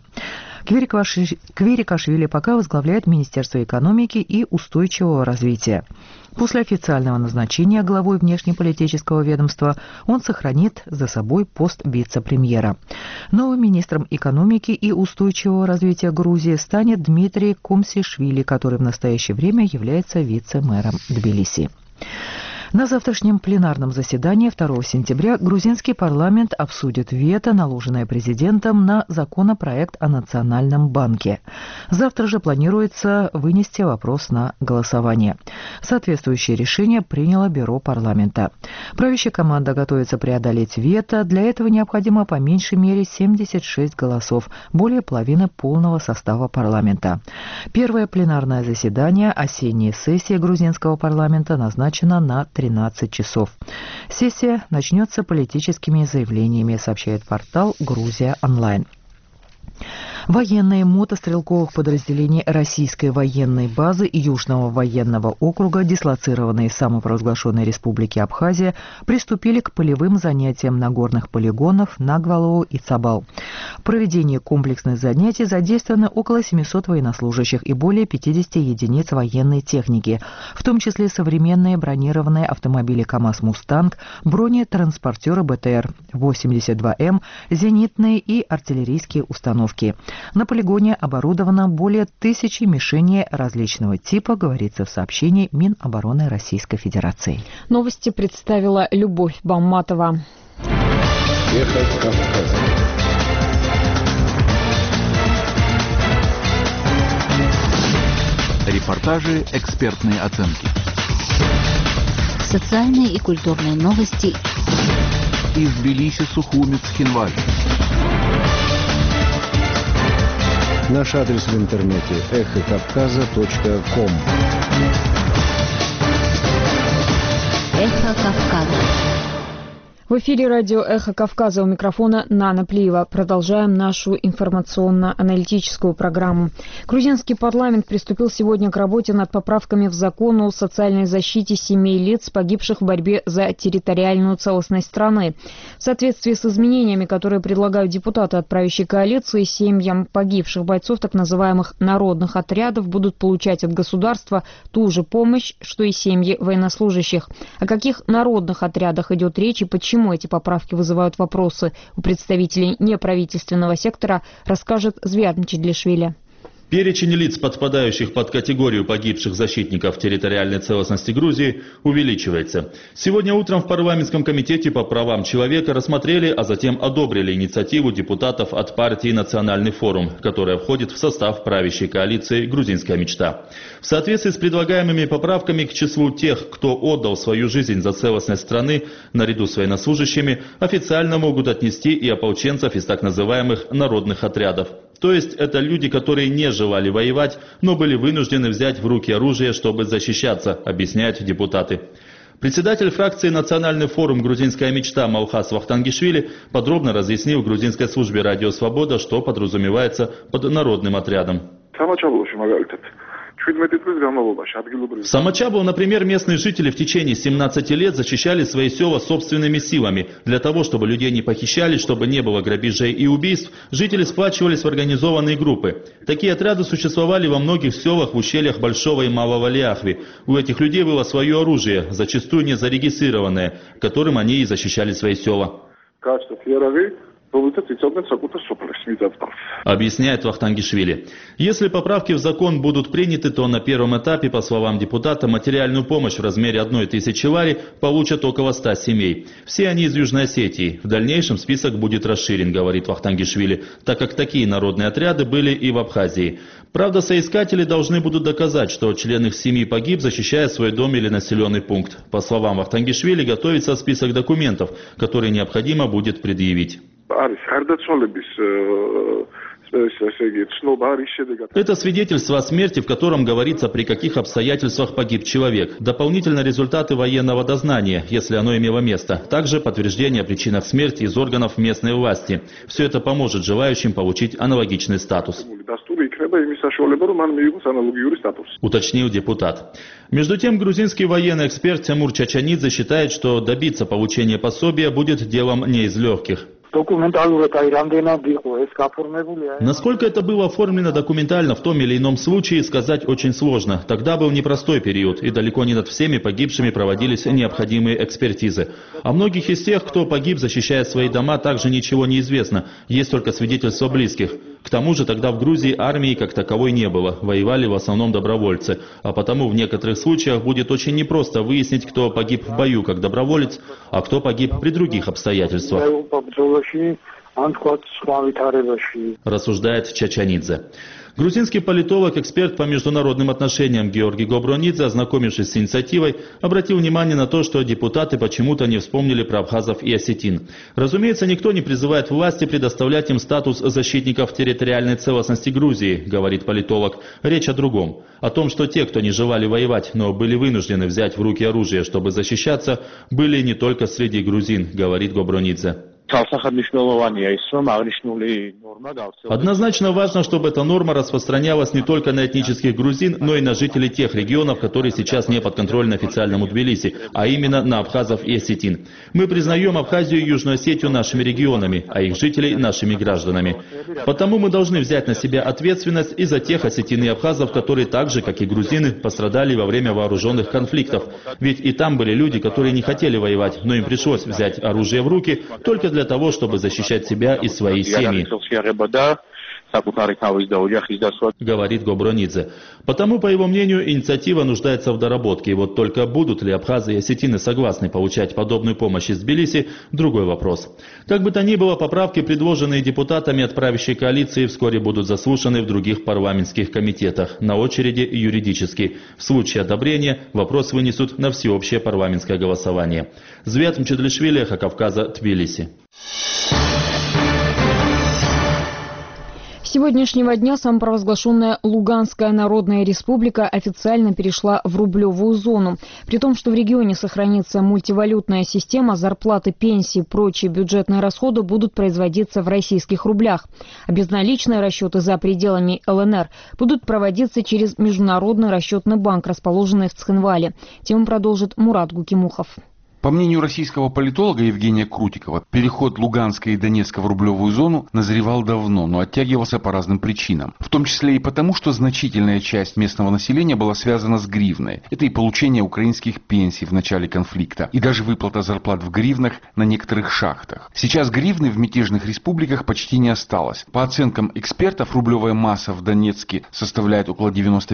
Квирикашвили пока возглавляет Министерство экономики и устойчивого развития. После официального назначения главой внешнеполитического ведомства он сохранит за собой пост вице-премьера. Новым министром экономики и устойчивого развития Грузии станет Дмитрий Кумсишвили, который в настоящее время является вице-мэром Тбилиси. На завтрашнем пленарном заседании 2 сентября грузинский парламент обсудит вето, наложенное президентом на законопроект о Национальном банке. Завтра же планируется вынести вопрос на голосование. Соответствующее решение приняло Бюро парламента. Правящая команда готовится преодолеть вето. Для этого необходимо по меньшей мере 76 голосов, более половины полного состава парламента. Первое пленарное заседание осенней сессии грузинского парламента назначено на 13 часов. Сессия начнется политическими заявлениями, сообщает портал «Грузия онлайн». Военные мотострелковых подразделений российской военной базы и Южного военного округа, дислоцированные в самопровозглашенной республике Абхазия, приступили к полевым занятиям на горных полигонах Нагвалоу и Цабал. В проведении комплексных занятий задействованы около 700 военнослужащих и более 50 единиц военной техники, в том числе современные бронированные автомобили КАМАЗ «Мустанг», бронетранспортеры БТР-82М, зенитные и артиллерийские установки. На полигоне оборудовано более 1000 мишеней различного типа, говорится в сообщении Минобороны Российской Федерации. Новости представила Любовь Бамматова. «Эхо Кавказа». Репортажи, экспертные оценки. Социальные и культурные новости. Из Тбилиси, Сухуми, Цхинвали. Наш адрес в интернете эхокавказа.ком. Эхо Кавказа. В эфире радио «Эхо Кавказа», у микрофона Нана Плиева. Продолжаем нашу информационно-аналитическую программу. Грузинский парламент приступил сегодня к работе над поправками в закон о социальной защите семей лиц, погибших в борьбе за территориальную целостность страны. В соответствии с изменениями, которые предлагают депутаты от правящей коалиции, семьям погибших бойцов так называемых народных отрядов будут получать от государства ту же помощь, что и семьи военнослужащих. О каких народных отрядах идет речь и почему эти поправки вызывают вопросы у представителей неправительственного сектора, расскажет Звиат Мчедлишвили. Перечень лиц, подпадающих под категорию погибших защитников территориальной целостности Грузии, увеличивается. Сегодня утром в парламентском комитете по правам человека рассмотрели, а затем одобрили инициативу депутатов от партии «Национальный форум», которая входит в состав правящей коалиции «Грузинская мечта». В соответствии с предлагаемыми поправками к числу тех, кто отдал свою жизнь за целостность страны, наряду с военнослужащими, официально могут отнести и ополченцев из так называемых народных отрядов. То есть это люди, которые не желали воевать, но были вынуждены взять в руки оружие, чтобы защищаться, объясняют депутаты. Председатель фракции «Национальный форум. Грузинская мечта» Малхас Вахтангишвили подробно разъяснил в грузинской службе «Радио Свобода», что подразумевается под народным отрядом. В Самачабо, например, местные жители в течение 17 лет защищали свои села собственными силами. Для того, чтобы людей не похищали, чтобы не было грабежей и убийств, жители сплачивались в организованные группы. Такие отряды существовали во многих селах в ущельях Большого и Малого Ляхви. У этих людей было свое оружие, зачастую не зарегистрированное, которым они и защищали свои села. Объясняет Вахтангишвили. Если поправки в закон будут приняты, то на первом этапе, по словам депутата, материальную помощь в размере 1000 лари получат около 100 семей. Все они из Южной Осетии. В дальнейшем список будет расширен, говорит Вахтангишвили, так как такие народные отряды были и в Абхазии. Правда, соискатели должны будут доказать, что член их семьи погиб, защищая свой дом или населенный пункт. По словам Вахтангишвили, готовится список документов, которые необходимо будет предъявить. Это свидетельство о смерти, в котором говорится, при каких обстоятельствах погиб человек. Дополнительно результаты военного дознания, если оно имело место. Также подтверждение о причинах смерти из органов местной власти. Все это поможет желающим получить аналогичный статус, уточнил депутат. Между тем, грузинский военный эксперт Тимур Чачанидзе считает, что добиться получения пособия будет делом не из легких. Насколько это было оформлено документально в том или ином случае, сказать очень сложно. Тогда был непростой период, и далеко не над всеми погибшими проводились необходимые экспертизы. О многих из тех, кто погиб, защищая свои дома, также ничего не известно. Есть только свидетельства близких. К тому же тогда в Грузии армии как таковой не было. Воевали в основном добровольцы. А потому в некоторых случаях будет очень непросто выяснить, кто погиб в бою как доброволец, а кто погиб при других обстоятельствах, рассуждает Чачанидзе. Грузинский политолог, эксперт по международным отношениям Георгий Гобронидзе, ознакомившись с инициативой, обратил внимание на то, что депутаты почему-то не вспомнили про абхазов и осетин. Разумеется, никто не призывает власти предоставлять им статус защитников территориальной целостности Грузии, говорит политолог. Речь о другом. О том, что те, кто не желали воевать, но были вынуждены взять в руки оружие, чтобы защищаться, были не только среди грузин, говорит Гобронидзе. Однозначно важно, чтобы эта норма распространялась не только на этнических грузин, но и на жителей тех регионов, которые сейчас не подконтрольны официальному Тбилиси, а именно на абхазов и осетин. Мы признаем Абхазию и Южную Осетию нашими регионами, а их жителей нашими гражданами. Потому мы должны взять на себя ответственность и за тех осетин и абхазов, которые так же, как и грузины, пострадали во время вооруженных конфликтов. Ведь и там были люди, которые не хотели воевать, но им пришлось взять оружие в руки только для того, чтобы защищать себя и свои семьи, говорит Гобронидзе. Потому, по его мнению, инициатива нуждается в доработке. И вот только будут ли абхазы и осетины согласны получать подобную помощь из Тбилиси – другой вопрос. Как бы то ни было, поправки, предложенные депутатами от правящей коалиции, вскоре будут заслушаны в других парламентских комитетах. На очереди юридически. В случае одобрения вопрос вынесут на всеобщее парламентское голосование. Звят Мчедлишвили, Эхо Кавказа, Тбилиси. С сегодняшнего дня самопровозглашенная Луганская Народная Республика официально перешла в рублевую зону. При том, что в регионе сохранится мультивалютная система, зарплаты, пенсии и прочие бюджетные расходы будут производиться в российских рублях. А безналичные расчеты за пределами ЛНР будут проводиться через Международный расчетный банк, расположенный в Цхинвале. Тему продолжит Мурат Гукимухов. По мнению российского политолога Евгения Крутикова, переход Луганска и Донецка в рублевую зону назревал давно, но оттягивался по разным причинам. В том числе и потому, что значительная часть местного населения была связана с гривной. Это и получение украинских пенсий в начале конфликта, и даже выплата зарплат в гривнах на некоторых шахтах. Сейчас гривны в мятежных республиках почти не осталось. По оценкам экспертов, рублевая масса в Донецке составляет около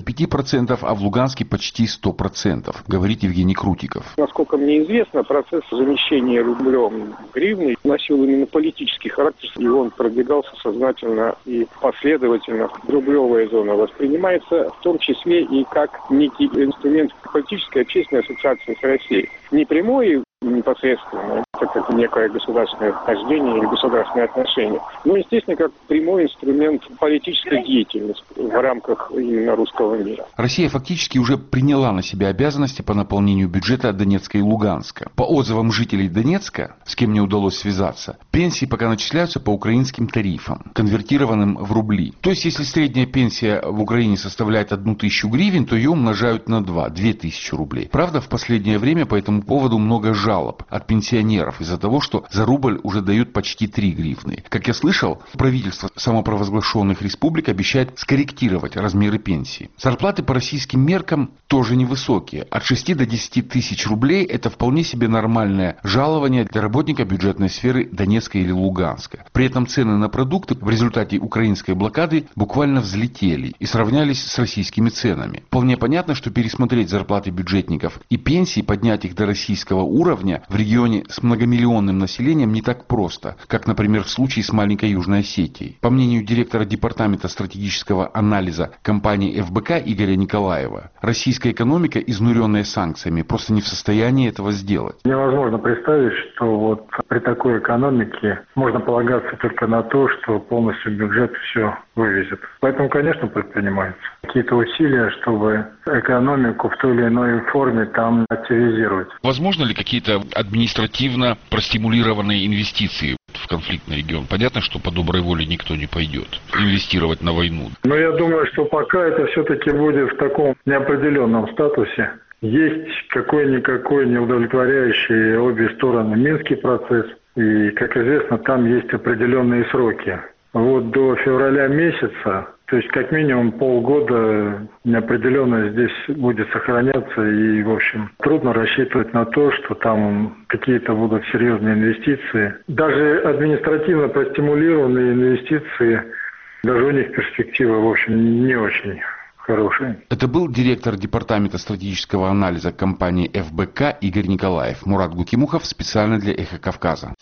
95%, а в Луганске почти 100%, говорит Евгений Крутиков. Насколько мне известно, процесс замещения рублем гривной носил именно политический характер, и он продвигался сознательно и последовательно. Рублевая зона воспринимается в том числе и как некий инструмент политической и общественной ассоциации с Россией. Не прямой непосредственно, как некое государственное вхождение или государственные отношения, но, естественно, как прямой инструмент политической деятельности в рамках именно русского мира. Россия фактически уже приняла на себя обязанности по наполнению бюджета Донецка и Луганска. По отзывам жителей Донецка, с кем мне удалось связаться, пенсии пока начисляются по украинским тарифам, конвертированным в рубли. То есть, если средняя пенсия в Украине составляет 1000 гривен, то ее умножают на 2000 рублей. Правда, в последнее время по этому поводу много жалоб от пенсионеров из-за того, что за рубль уже дают почти 3 гривны. Как я слышал, правительство самопровозглашенных республик обещает скорректировать размеры пенсии. Зарплаты по российским меркам тоже невысокие. От 6 до 10 тысяч рублей – это вполне себе нормальное жалование для работника бюджетной сферы Донецка или Луганска. При этом цены на продукты в результате украинской блокады буквально взлетели и сравнялись с российскими ценами. Вполне понятно, что пересмотреть зарплаты бюджетников и пенсии, поднять их до российского уровня в регионе с многомиллионным населением не так просто, как, например, в случае с маленькой Южной Осетией. По мнению директора департамента стратегического анализа компании ФБК Игоря Николаева, российская экономика, изнуренная санкциями, просто не в состоянии этого сделать. Невозможно представить, что вот при такой экономике можно полагаться только на то, что полностью бюджет все вывезет. Поэтому, конечно, предпринимаются какие-то усилия, чтобы экономику в той или иной форме там активизировать. Возможно ли какие-то административно простимулированные инвестиции в конфликтный регион? Понятно, что по доброй воле никто не пойдет инвестировать на войну. Но я думаю, что пока это все-таки будет в таком неопределенном статусе. Есть какой-никакой неудовлетворяющий обе стороны Минский процесс. И, как известно, там есть определенные сроки. Вот до февраля месяца, то есть как минимум полгода неопределенность здесь будет сохраняться. И, в общем, трудно рассчитывать на то, что там какие-то будут серьезные инвестиции. Даже административно простимулированные инвестиции, даже у них перспектива, в общем, не очень хорошие. Это был директор департамента стратегического анализа компании ФБК Игорь Николаев. Мурат Гукимухов специально для «Эхо Кавказа».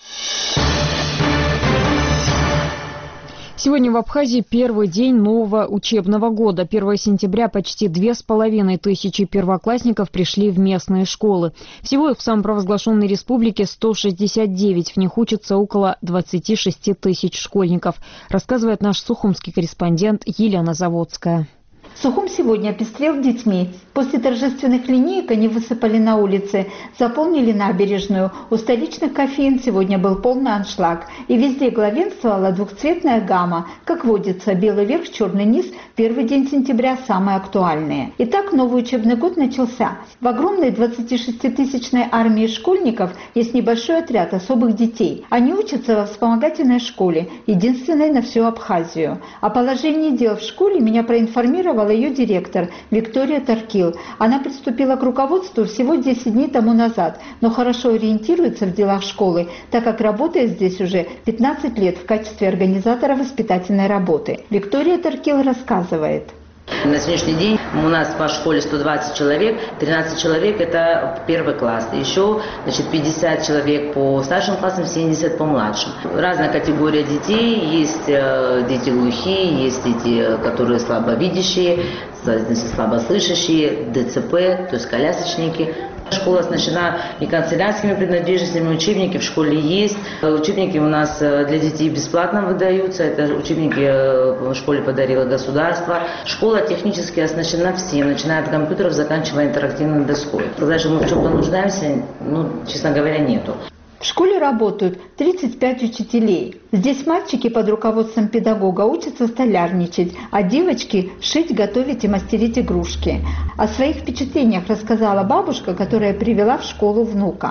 Сегодня в Абхазии первый день нового учебного года. 1 сентября почти 2500 первоклассников пришли в местные школы. Всего их в самопровозглашенной республике 169. В них учатся около 26 тысяч школьников, рассказывает наш сухумский корреспондент Елена Заводская. Сухум сегодня пестрел детьми. После торжественных линеек они высыпали на улицы, заполнили набережную. У столичных кофеин сегодня был полный аншлаг. И везде главенствовала двухцветная гамма. Как водится, белый верх, черный низ. Первый день сентября самые актуальные. Итак, новый учебный год начался. В огромной 26-тысячной армии школьников есть небольшой отряд особых детей. Они учатся во вспомогательной школе, единственной на всю Абхазию. О положении дел в школе меня проинформировала ее директор Виктория Таркил. Она приступила к руководству всего 10 дней тому назад, но хорошо ориентируется в делах школы, так как работает здесь уже 15 лет в качестве организатора воспитательной работы. Виктория Таркил рассказывает. На сегодняшний день у нас по школе 120 человек, 13 человек это первый класс, еще 50 человек по старшим классам, 70 по младшим. Разная категория детей, есть дети глухие, есть дети, которые слабовидящие, слабослышащие, ДЦП, то есть колясочники. Школа оснащена и канцелярскими принадлежностями, учебники в школе есть. Учебники у нас для детей бесплатно выдаются. Это учебники в школе подарило государство. Школа технически оснащена всем, начиная от компьютеров, заканчивая интерактивной доской. Сказать, что мы в чем-то нуждаемся, честно говоря, нету. В школе работают 35 учителей. Здесь мальчики под руководством педагога учатся столярничать, а девочки шить, готовить и мастерить игрушки. О своих впечатлениях рассказала бабушка, которая привела в школу внука.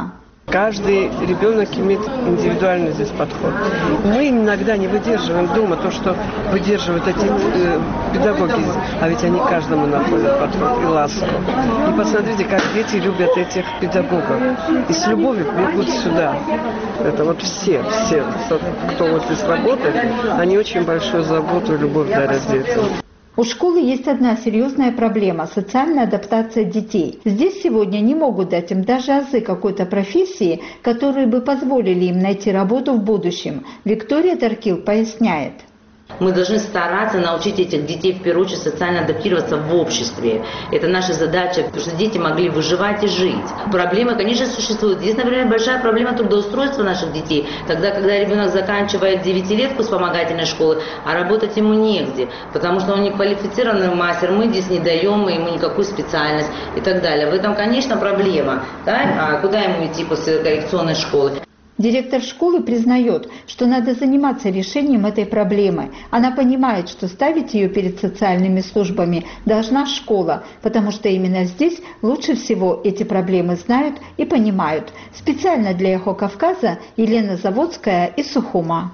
Каждый ребенок имеет индивидуальный здесь подход. Мы иногда не выдерживаем дома то, что выдерживают эти педагоги. А ведь они каждому находят подход и ласку. И посмотрите, как дети любят этих педагогов. И с любовью бегут сюда. Это вот все, кто вот здесь работает, они очень большую заботу и любовь дарят детям. У школы есть одна серьезная проблема – социальная адаптация детей. Здесь сегодня не могут дать им даже азы какой-то профессии, которые бы позволили им найти работу в будущем. Виктория Таркил поясняет. Мы должны стараться научить этих детей, в первую очередь, социально адаптироваться в обществе. Это наша задача, потому что дети могли выживать и жить. Проблемы, конечно, существуют. Здесь, например, большая проблема трудоустройства наших детей. Тогда, когда ребенок заканчивает 9-летку вспомогательной школы, а работать ему негде, потому что он не квалифицированный мастер, мы здесь не даем ему никакую специальность и так далее. В этом, конечно, проблема. Да? А куда ему идти после коррекционной школы? Директор школы признает, что надо заниматься решением этой проблемы. Она понимает, что ставить ее перед социальными службами должна школа, потому что именно здесь лучше всего эти проблемы знают и понимают. Специально для «Эхо Кавказа» Елена Заводская из Сухума.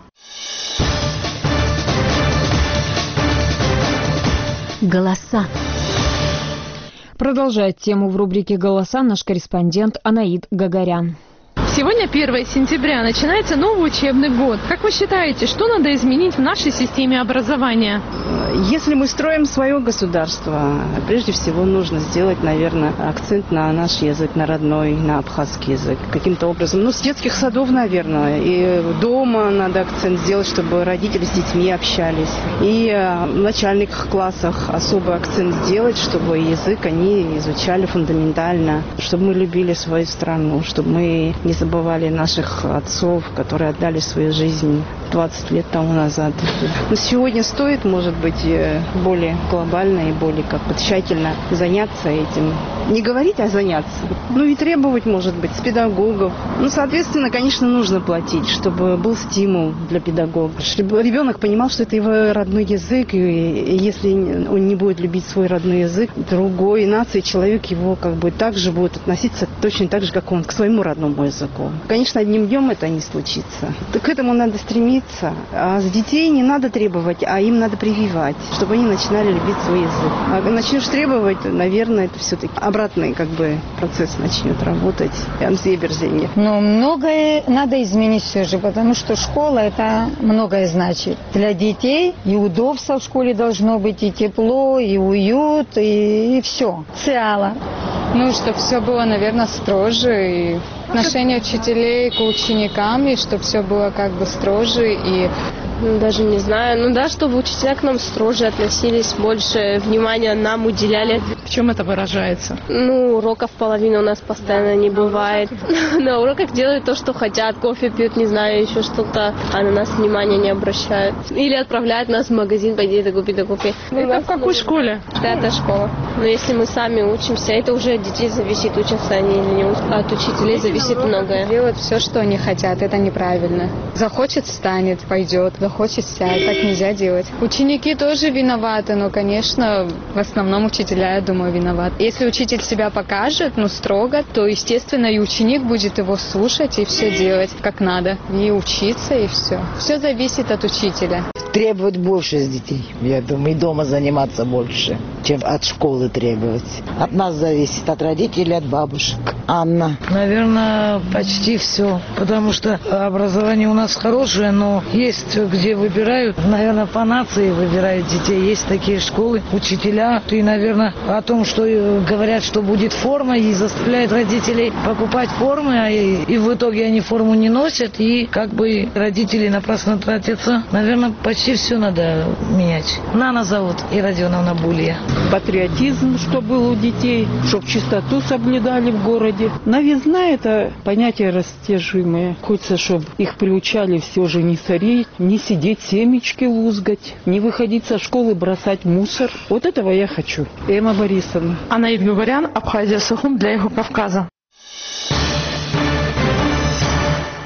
Голоса. Продолжает тему в рубрике «Голоса» наш корреспондент Анаид Гагарян. Сегодня 1 сентября, начинается новый учебный год. Как вы считаете, что надо изменить в нашей системе образования? Если мы строим свое государство, прежде всего нужно сделать, наверное, акцент на наш язык, на родной, на абхазский язык. Каким-то образом, с детских садов, наверное, и дома надо акцент сделать, чтобы родители с детьми общались. И в начальных классах особый акцент сделать, чтобы язык они изучали фундаментально, чтобы мы любили свою страну, чтобы мы не забывали наших отцов, которые отдали свою жизнь 20 лет тому назад. Но сегодня стоит, может быть, более глобально и более тщательно заняться этим. Не говорить, а заняться. И требовать, может быть, с педагогов. Соответственно, конечно, нужно платить, чтобы был стимул для педагога. Чтобы ребенок понимал, что это его родной язык, и если он не будет любить свой родной язык, другой нации человек его также будет относиться точно так же, как он к своему родному языку. Конечно, одним днем это не случится. К этому надо стремиться. А с детей не надо требовать, а им надо прививать, чтобы они начинали любить свой язык. А начнешь требовать, наверное, это все-таки обратный процесс начнет работать. Но многое надо изменить все же, потому что школа это многое значит. Для детей и удобства в школе должно быть, и тепло, и уют, и все. Цело. Чтобы все было, наверное, строже, и отношение учителей к ученикам, и чтобы все было строже, и даже не знаю. Чтобы учителя к нам строже относились, больше внимания нам уделяли. В чем это выражается? Уроков половины у нас постоянно не бывает. На уроках делают то, что хотят, кофе пьют, не знаю, еще что-то, а на нас внимания не обращают. Или отправляют нас в магазин, пойди это купи. Это в какой школе? 5-я школа. Но если мы сами учимся, это уже от детей зависит, учатся они или не учатся. От учителей зависит многое. Делают все, что они хотят, это неправильно. Захочет, встанет, пойдет, захочет, сядет. Так нельзя делать. Ученики тоже виноваты, но, конечно, в основном учителя, я думаю, виноваты. Если учитель себя покажет, строго, то, естественно, и ученик будет его слушать и все делать как надо. И учиться, и все. Все зависит от учителя. Требовать больше с детей, я думаю, и дома заниматься больше, чем от школы требовать. От нас зависит, от родителей, от бабушек. Анна. Наверное, почти все, потому что образование у нас хорошее, но есть где выбирают, наверное, по нации выбирают детей. Есть такие школы, учителя, и, наверное, о том, что говорят, что будет форма, и заставляют родителей покупать формы, и в итоге они форму не носят, и родители напрасно тратятся. Наверное, почти все надо менять. Нана зовут и Родионовна Булья. Патриотизм, что был у детей, чтобы чистоту соблюдали в городе. Новизна – это понятие растяжимое. Хочется, чтобы их приучали все же не сорить, не сидеть семечки лузгать, не выходить со школы бросать мусор. Вот этого я хочу. Эмма Борисовна. Анаид Гагарян, Абхазия, Сухум для «Эхо Кавказа».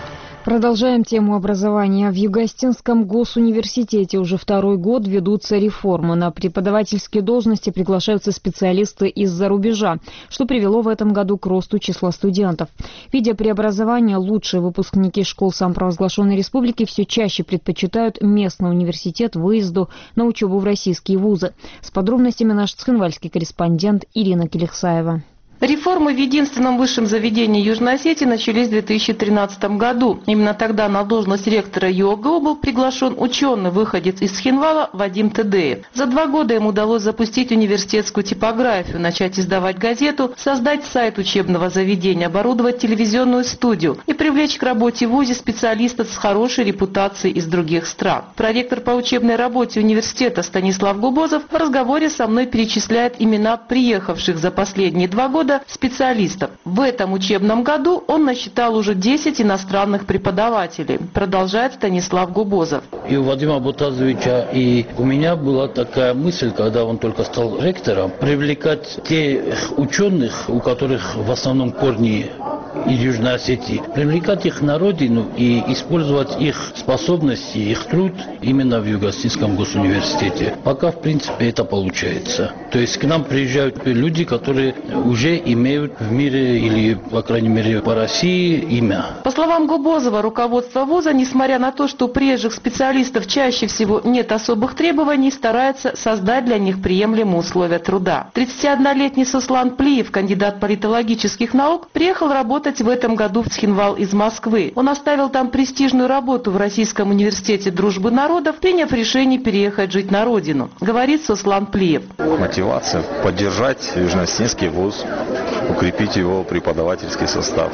Продолжаем тему образования. В Юго-Остинском госуниверситете уже второй год ведутся реформы. На преподавательские должности приглашаются специалисты из-за рубежа, что привело в этом году к росту числа студентов. Видя преобразование, лучшие выпускники школ самопровозглашенной республики все чаще предпочитают местный университет выезду на учебу в российские вузы. С подробностями наш цхинвальский корреспондент Ирина Келихсаева. Реформы в единственном высшем заведении Южной Осетии начались в 2013 году. Именно тогда на должность ректора ЮОГО был приглашен ученый-выходец из Цхинвала Вадим Тедеев. За 2 года ему удалось запустить университетскую типографию, начать издавать газету, создать сайт учебного заведения, оборудовать телевизионную студию и привлечь к работе в ВУЗе специалистов с хорошей репутацией из других стран. Проректор по учебной работе университета Станислав Губозов в разговоре со мной перечисляет имена приехавших за последние 2 года специалистов. В этом учебном году он насчитал уже 10 иностранных преподавателей, продолжает Станислав Губозов. И у Вадима Бутазовича, и у меня была такая мысль, когда он только стал ректором, привлекать тех ученых, у которых в основном корни из Южной Осетии, привлекать их на родину и использовать их способности, их труд именно в Юго-Остинском госуниверситете. Пока, в принципе, это получается. То есть к нам приезжают люди, которые уже имеют в мире или, по крайней мере, по России имя. По словам Губозова, руководство вуза, несмотря на то, что у приезжих специалистов чаще всего нет особых требований, старается создать для них приемлемые условия труда. 31-летний Суслан Плиев, кандидат политологических наук, приехал работать в этом году в Цхинвал из Москвы. Он оставил там престижную работу в Российском университете дружбы народов, приняв решение переехать жить на родину. Говорит Суслан Плиев. Мотивация – поддержать Южно-Осетинский вуз, укрепить его преподавательский состав.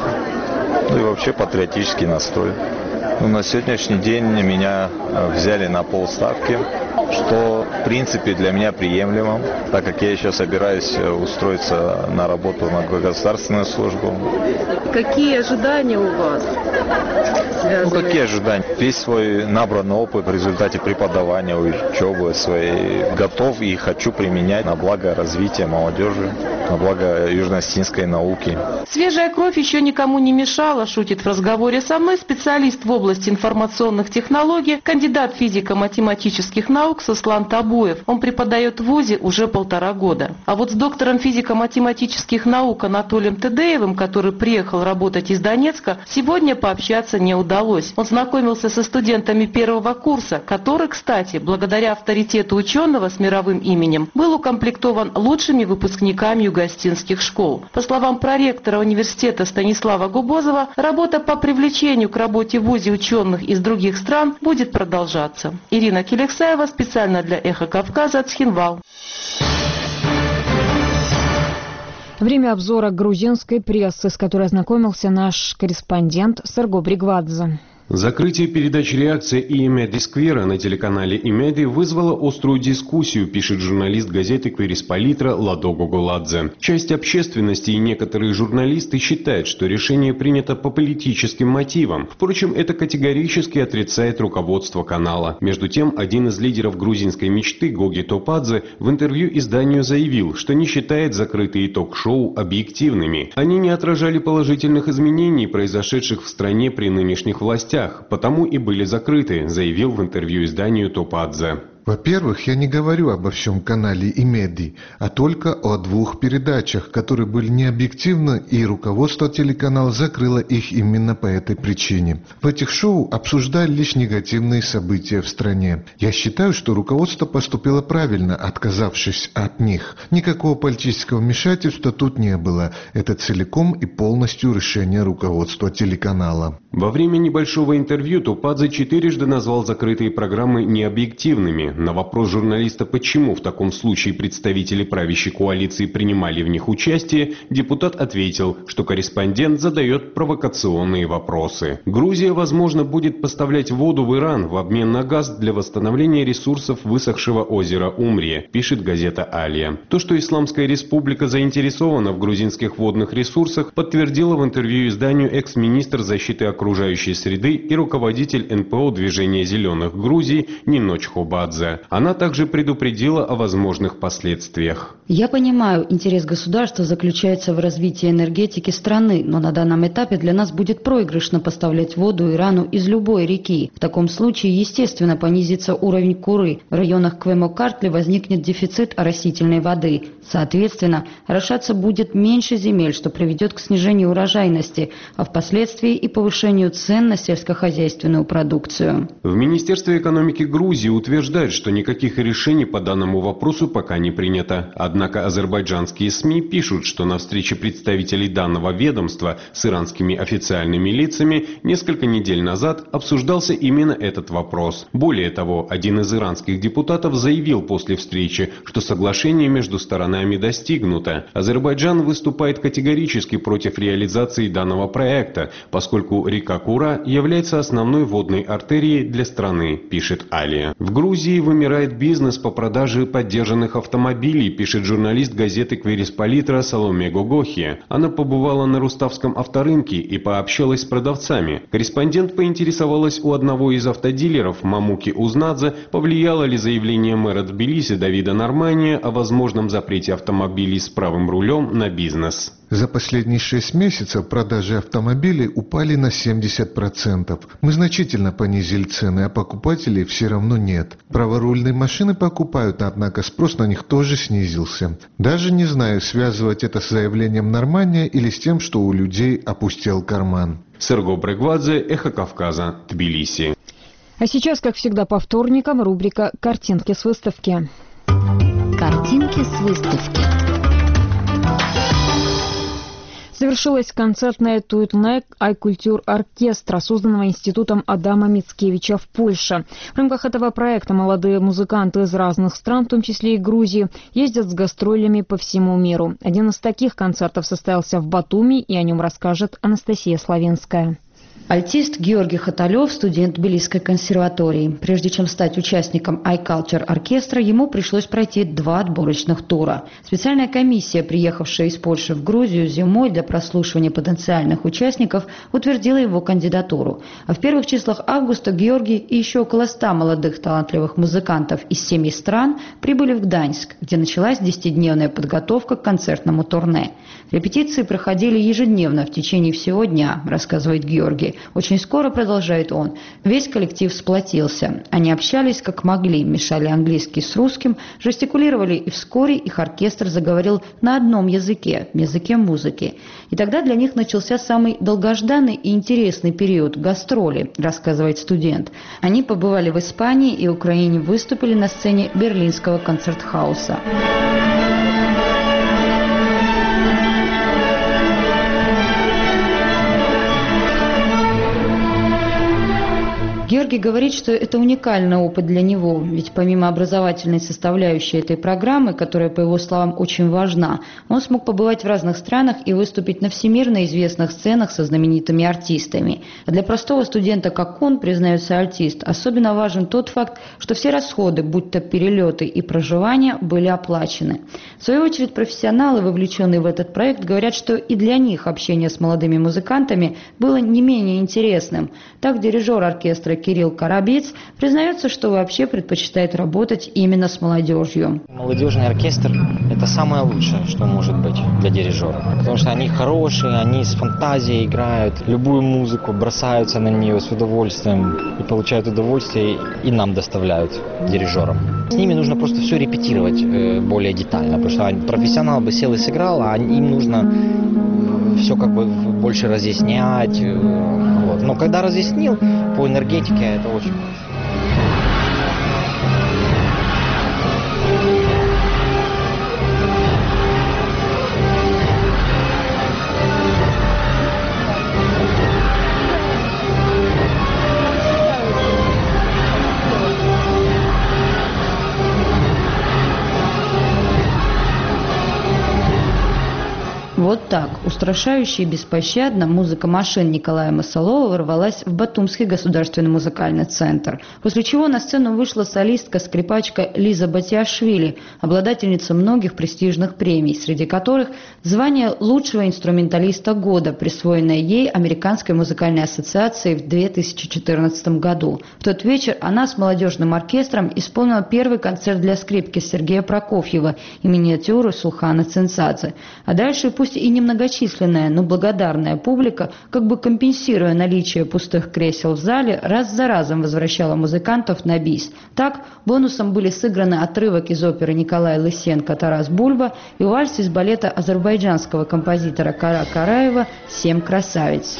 Ну и вообще патриотический настрой. На сегодняшний день меня взяли на полставки, что в принципе для меня приемлемо, так как я еще собираюсь устроиться на работу на государственную службу. Какие ожидания у вас? Какие ожидания? Весь свой набранный опыт в результате преподавания, учебы своей готов и хочу применять на благо развития молодежи, на благо южно-осетинской науки. Свежая кровь еще никому не мешала, шутит в разговоре со мной специалист в области информационных технологий, кандидат физико-математических наук Суслан Табуев. Он преподает в ВУЗе уже 1,5 года. А вот с доктором физико-математических наук Анатолием Тедеевым, который приехал работать из Донецка, сегодня пообщаться не удалось. Он знакомился со студентами 1-го курса, который, кстати, благодаря авторитету ученого с мировым именем, был укомплектован лучшими выпускниками юго-остинских школ. По словам проректора университета Станислава Губозова, работа по привлечению к работе в ВУЗе ученых из других стран будет продолжаться. Ирина Келихсаева, специально для «Эхо Кавказа», Цхинвал. Время обзора грузинской прессы, с которой ознакомился наш корреспондент Серго Бригвадзе. Закрытие передач «Реакция» и «Имеди Сквера» на телеканале «Имеди» вызвало острую дискуссию, пишет журналист газеты «Кверисполитра» Ладо Гугуладзе. Часть общественности и некоторые журналисты считают, что решение принято по политическим мотивам. Впрочем, это категорически отрицает руководство канала. Между тем, один из лидеров грузинской мечты Гоги Топадзе в интервью изданию заявил, что не считает закрытые ток-шоу объективными. Они не отражали положительных изменений, произошедших в стране при нынешних властях. Потому и были закрыты, заявил в интервью изданию Топадзе. Во-первых, я не говорю обо всем канале «Имеди», а только о 2 передачах, которые были необъективны, и руководство телеканала закрыло их именно по этой причине. В этих шоу обсуждали лишь негативные события в стране. Я считаю, что руководство поступило правильно, отказавшись от них. Никакого политического вмешательства тут не было. Это целиком и полностью решение руководства телеканала. Во время небольшого интервью Топадзе 4-жды назвал закрытые программы необъективными. На вопрос журналиста, почему в таком случае представители правящей коалиции принимали в них участие, депутат ответил, что корреспондент задает провокационные вопросы. Грузия, возможно, будет поставлять воду в Иран в обмен на газ для восстановления ресурсов высохшего озера Умрия, пишет газета «Алия». То, что Исламская республика заинтересована в грузинских водных ресурсах, подтвердила в интервью изданию экс-министр защиты окружающей среды и руководитель НПО движения зеленых Грузии Ниноч Хобадзе. Бреквадзе. Она также предупредила о возможных последствиях. Я понимаю, интерес государства заключается в развитии энергетики страны, но на данном этапе для нас будет проигрышно поставлять воду Ирану из любой реки. В таком случае, естественно, понизится уровень Куры. В районах Квемо-Картли возникнет дефицит оросительной воды. Соответственно, орошаться будет меньше земель, что приведет к снижению урожайности, а впоследствии и повышению цен на сельскохозяйственную продукцию. В Министерстве экономики Грузии утверждают, что никаких решений по данному вопросу пока не принято. Однако азербайджанские СМИ пишут, что на встрече представителей данного ведомства с иранскими официальными лицами несколько недель назад обсуждался именно этот вопрос. Более того, один из иранских депутатов заявил после встречи, что соглашение между сторонами достигнуто. Азербайджан выступает категорически против реализации данного проекта, поскольку река Кура является основной водной артерией для страны, пишет Алия. В Грузии вымирает бизнес по продаже поддержанных автомобилей, пишет журналист газеты «Кверисполитра» Саломе Гогохи. Она побывала на Руставском авторынке и пообщалась с продавцами. Корреспондент поинтересовалась у одного из автодилеров Мамуки Узнадзе, повлияло ли заявление мэра Тбилиси Давида Нормания о возможном запрете автомобилей с правым рулем на бизнес. За последние 6 месяцев продажи автомобилей упали на 70%. Мы значительно понизили цены, а покупателей все равно нет. Праворульные машины покупают, однако спрос на них тоже снизился. Даже не знаю, связывать это с заявлением Нормания или с тем, что у людей опустел карман. Серго Бреквадзе, Эхо Кавказа, Тбилиси. А сейчас, как всегда по вторникам, рубрика «Картинки с выставки». Картинки с выставки. Завершилась концертная «Туйтлнек Айкультур оркестра», созданного Институтом Адама Мицкевича в Польше. В рамках этого проекта молодые музыканты из разных стран, в том числе и Грузии, ездят с гастролями по всему миру. Один из таких концертов состоялся в Батуми, и о нем расскажет Анастасия Славинская. Альтист Георгий Хаталев, студент Тбилисской консерватории. Прежде чем стать участником iCulture оркестра, ему пришлось пройти 2 отборочных тура. Специальная комиссия, приехавшая из Польши в Грузию зимой для прослушивания потенциальных участников, утвердила его кандидатуру. А в первых числах августа Георгий и еще около 100 молодых талантливых музыкантов из 7 стран прибыли в Гданьск, где началась 10-дневная подготовка к концертному турне. Репетиции проходили ежедневно в течение всего дня, рассказывает Георгий. Очень скоро, продолжает он, весь коллектив сплотился. Они общались как могли, мешали английский с русским, жестикулировали, и вскоре их оркестр заговорил на одном языке, языке музыки. И тогда для них начался самый долгожданный и интересный период – гастроли, рассказывает студент. Они побывали в Испании и Украине, выступили на сцене Берлинского концертхауса. Георгий говорит, что это уникальный опыт для него, ведь помимо образовательной составляющей этой программы, которая, по его словам, очень важна, он смог побывать в разных странах и выступить на всемирно известных сценах со знаменитыми артистами. А для простого студента, как он, признается альтист, особенно важен тот факт, что все расходы, будь то перелеты и проживание, были оплачены. В свою очередь, профессионалы, вовлеченные в этот проект, говорят, что и для них общение с молодыми музыкантами было не менее интересным. Так, дирижер оркестра Кирилл Карабец признается, что вообще предпочитает работать именно с молодежью. Молодежный оркестр – это самое лучшее, что может быть для дирижера. Потому что они хорошие, они с фантазией играют, любую музыку бросаются на нее с удовольствием и получают удовольствие, и нам доставляют, дирижерам. С ними нужно просто все репетировать более детально, потому что профессионал бы сел и сыграл, а им нужно все как бы больше разъяснять. Вот. Но когда разъяснил, по энергетике это очень хорошо. Вот так, устрашающе и беспощадно музыка машин Николая Масалова ворвалась в Батумский государственный музыкальный центр. После чего на сцену вышла солистка-скрипачка Лиза Батиашвили, обладательница многих престижных премий, среди которых звание лучшего инструменталиста года, присвоенное ей Американской музыкальной ассоциацией в 2014 году. В тот вечер она с молодежным оркестром исполнила первый концерт для скрипки Сергея Прокофьева и миниатюру Сулхана Цинцадзе. А дальше, пусть и немногочисленная, но благодарная публика, как бы компенсируя наличие пустых кресел в зале, раз за разом возвращала музыкантов на бис. Так, бонусом были сыграны отрывок из оперы Николая Лысенко «Тарас Бульба» и вальс из балета азербайджанского композитора Кара Караева «Семь красавиц».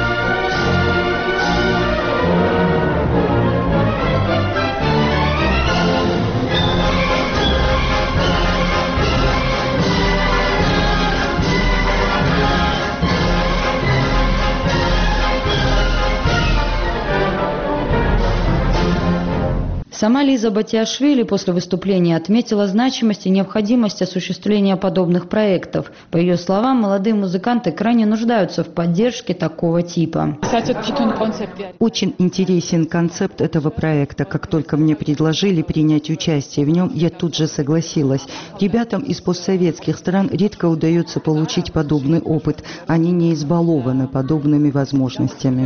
Сама Лиза Батиашвили после выступления отметила значимость и необходимость осуществления подобных проектов. По ее словам, молодые музыканты крайне нуждаются в поддержке такого типа. Очень интересен концепт этого проекта. Как только мне предложили принять участие в нем, я тут же согласилась. Ребятам из постсоветских стран редко удается получить подобный опыт. Они не избалованы подобными возможностями.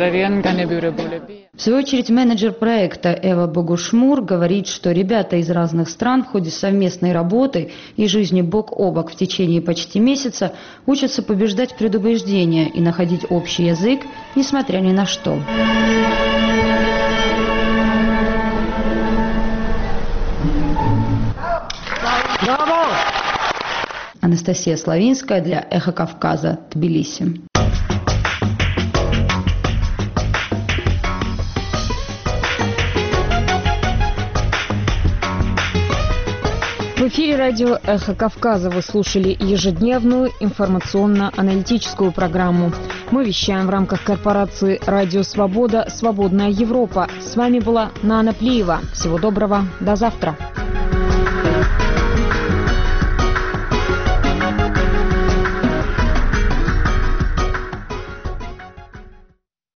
В свою очередь, менеджер проекта Эва Богушмур говорит, что ребята из разных стран в ходе совместной работы и жизни бок о бок в течение почти месяца учатся побеждать предубеждения и находить общий язык, несмотря ни на что. Браво! Анастасия Славинская для «Эхо Кавказа», Тбилиси. В эфире радио «Эхо Кавказа» вы слушали ежедневную информационно-аналитическую программу. Мы вещаем в рамках корпорации «Радио Свобода. Свободная Европа». С вами была Нана Плиева. Всего доброго. До завтра.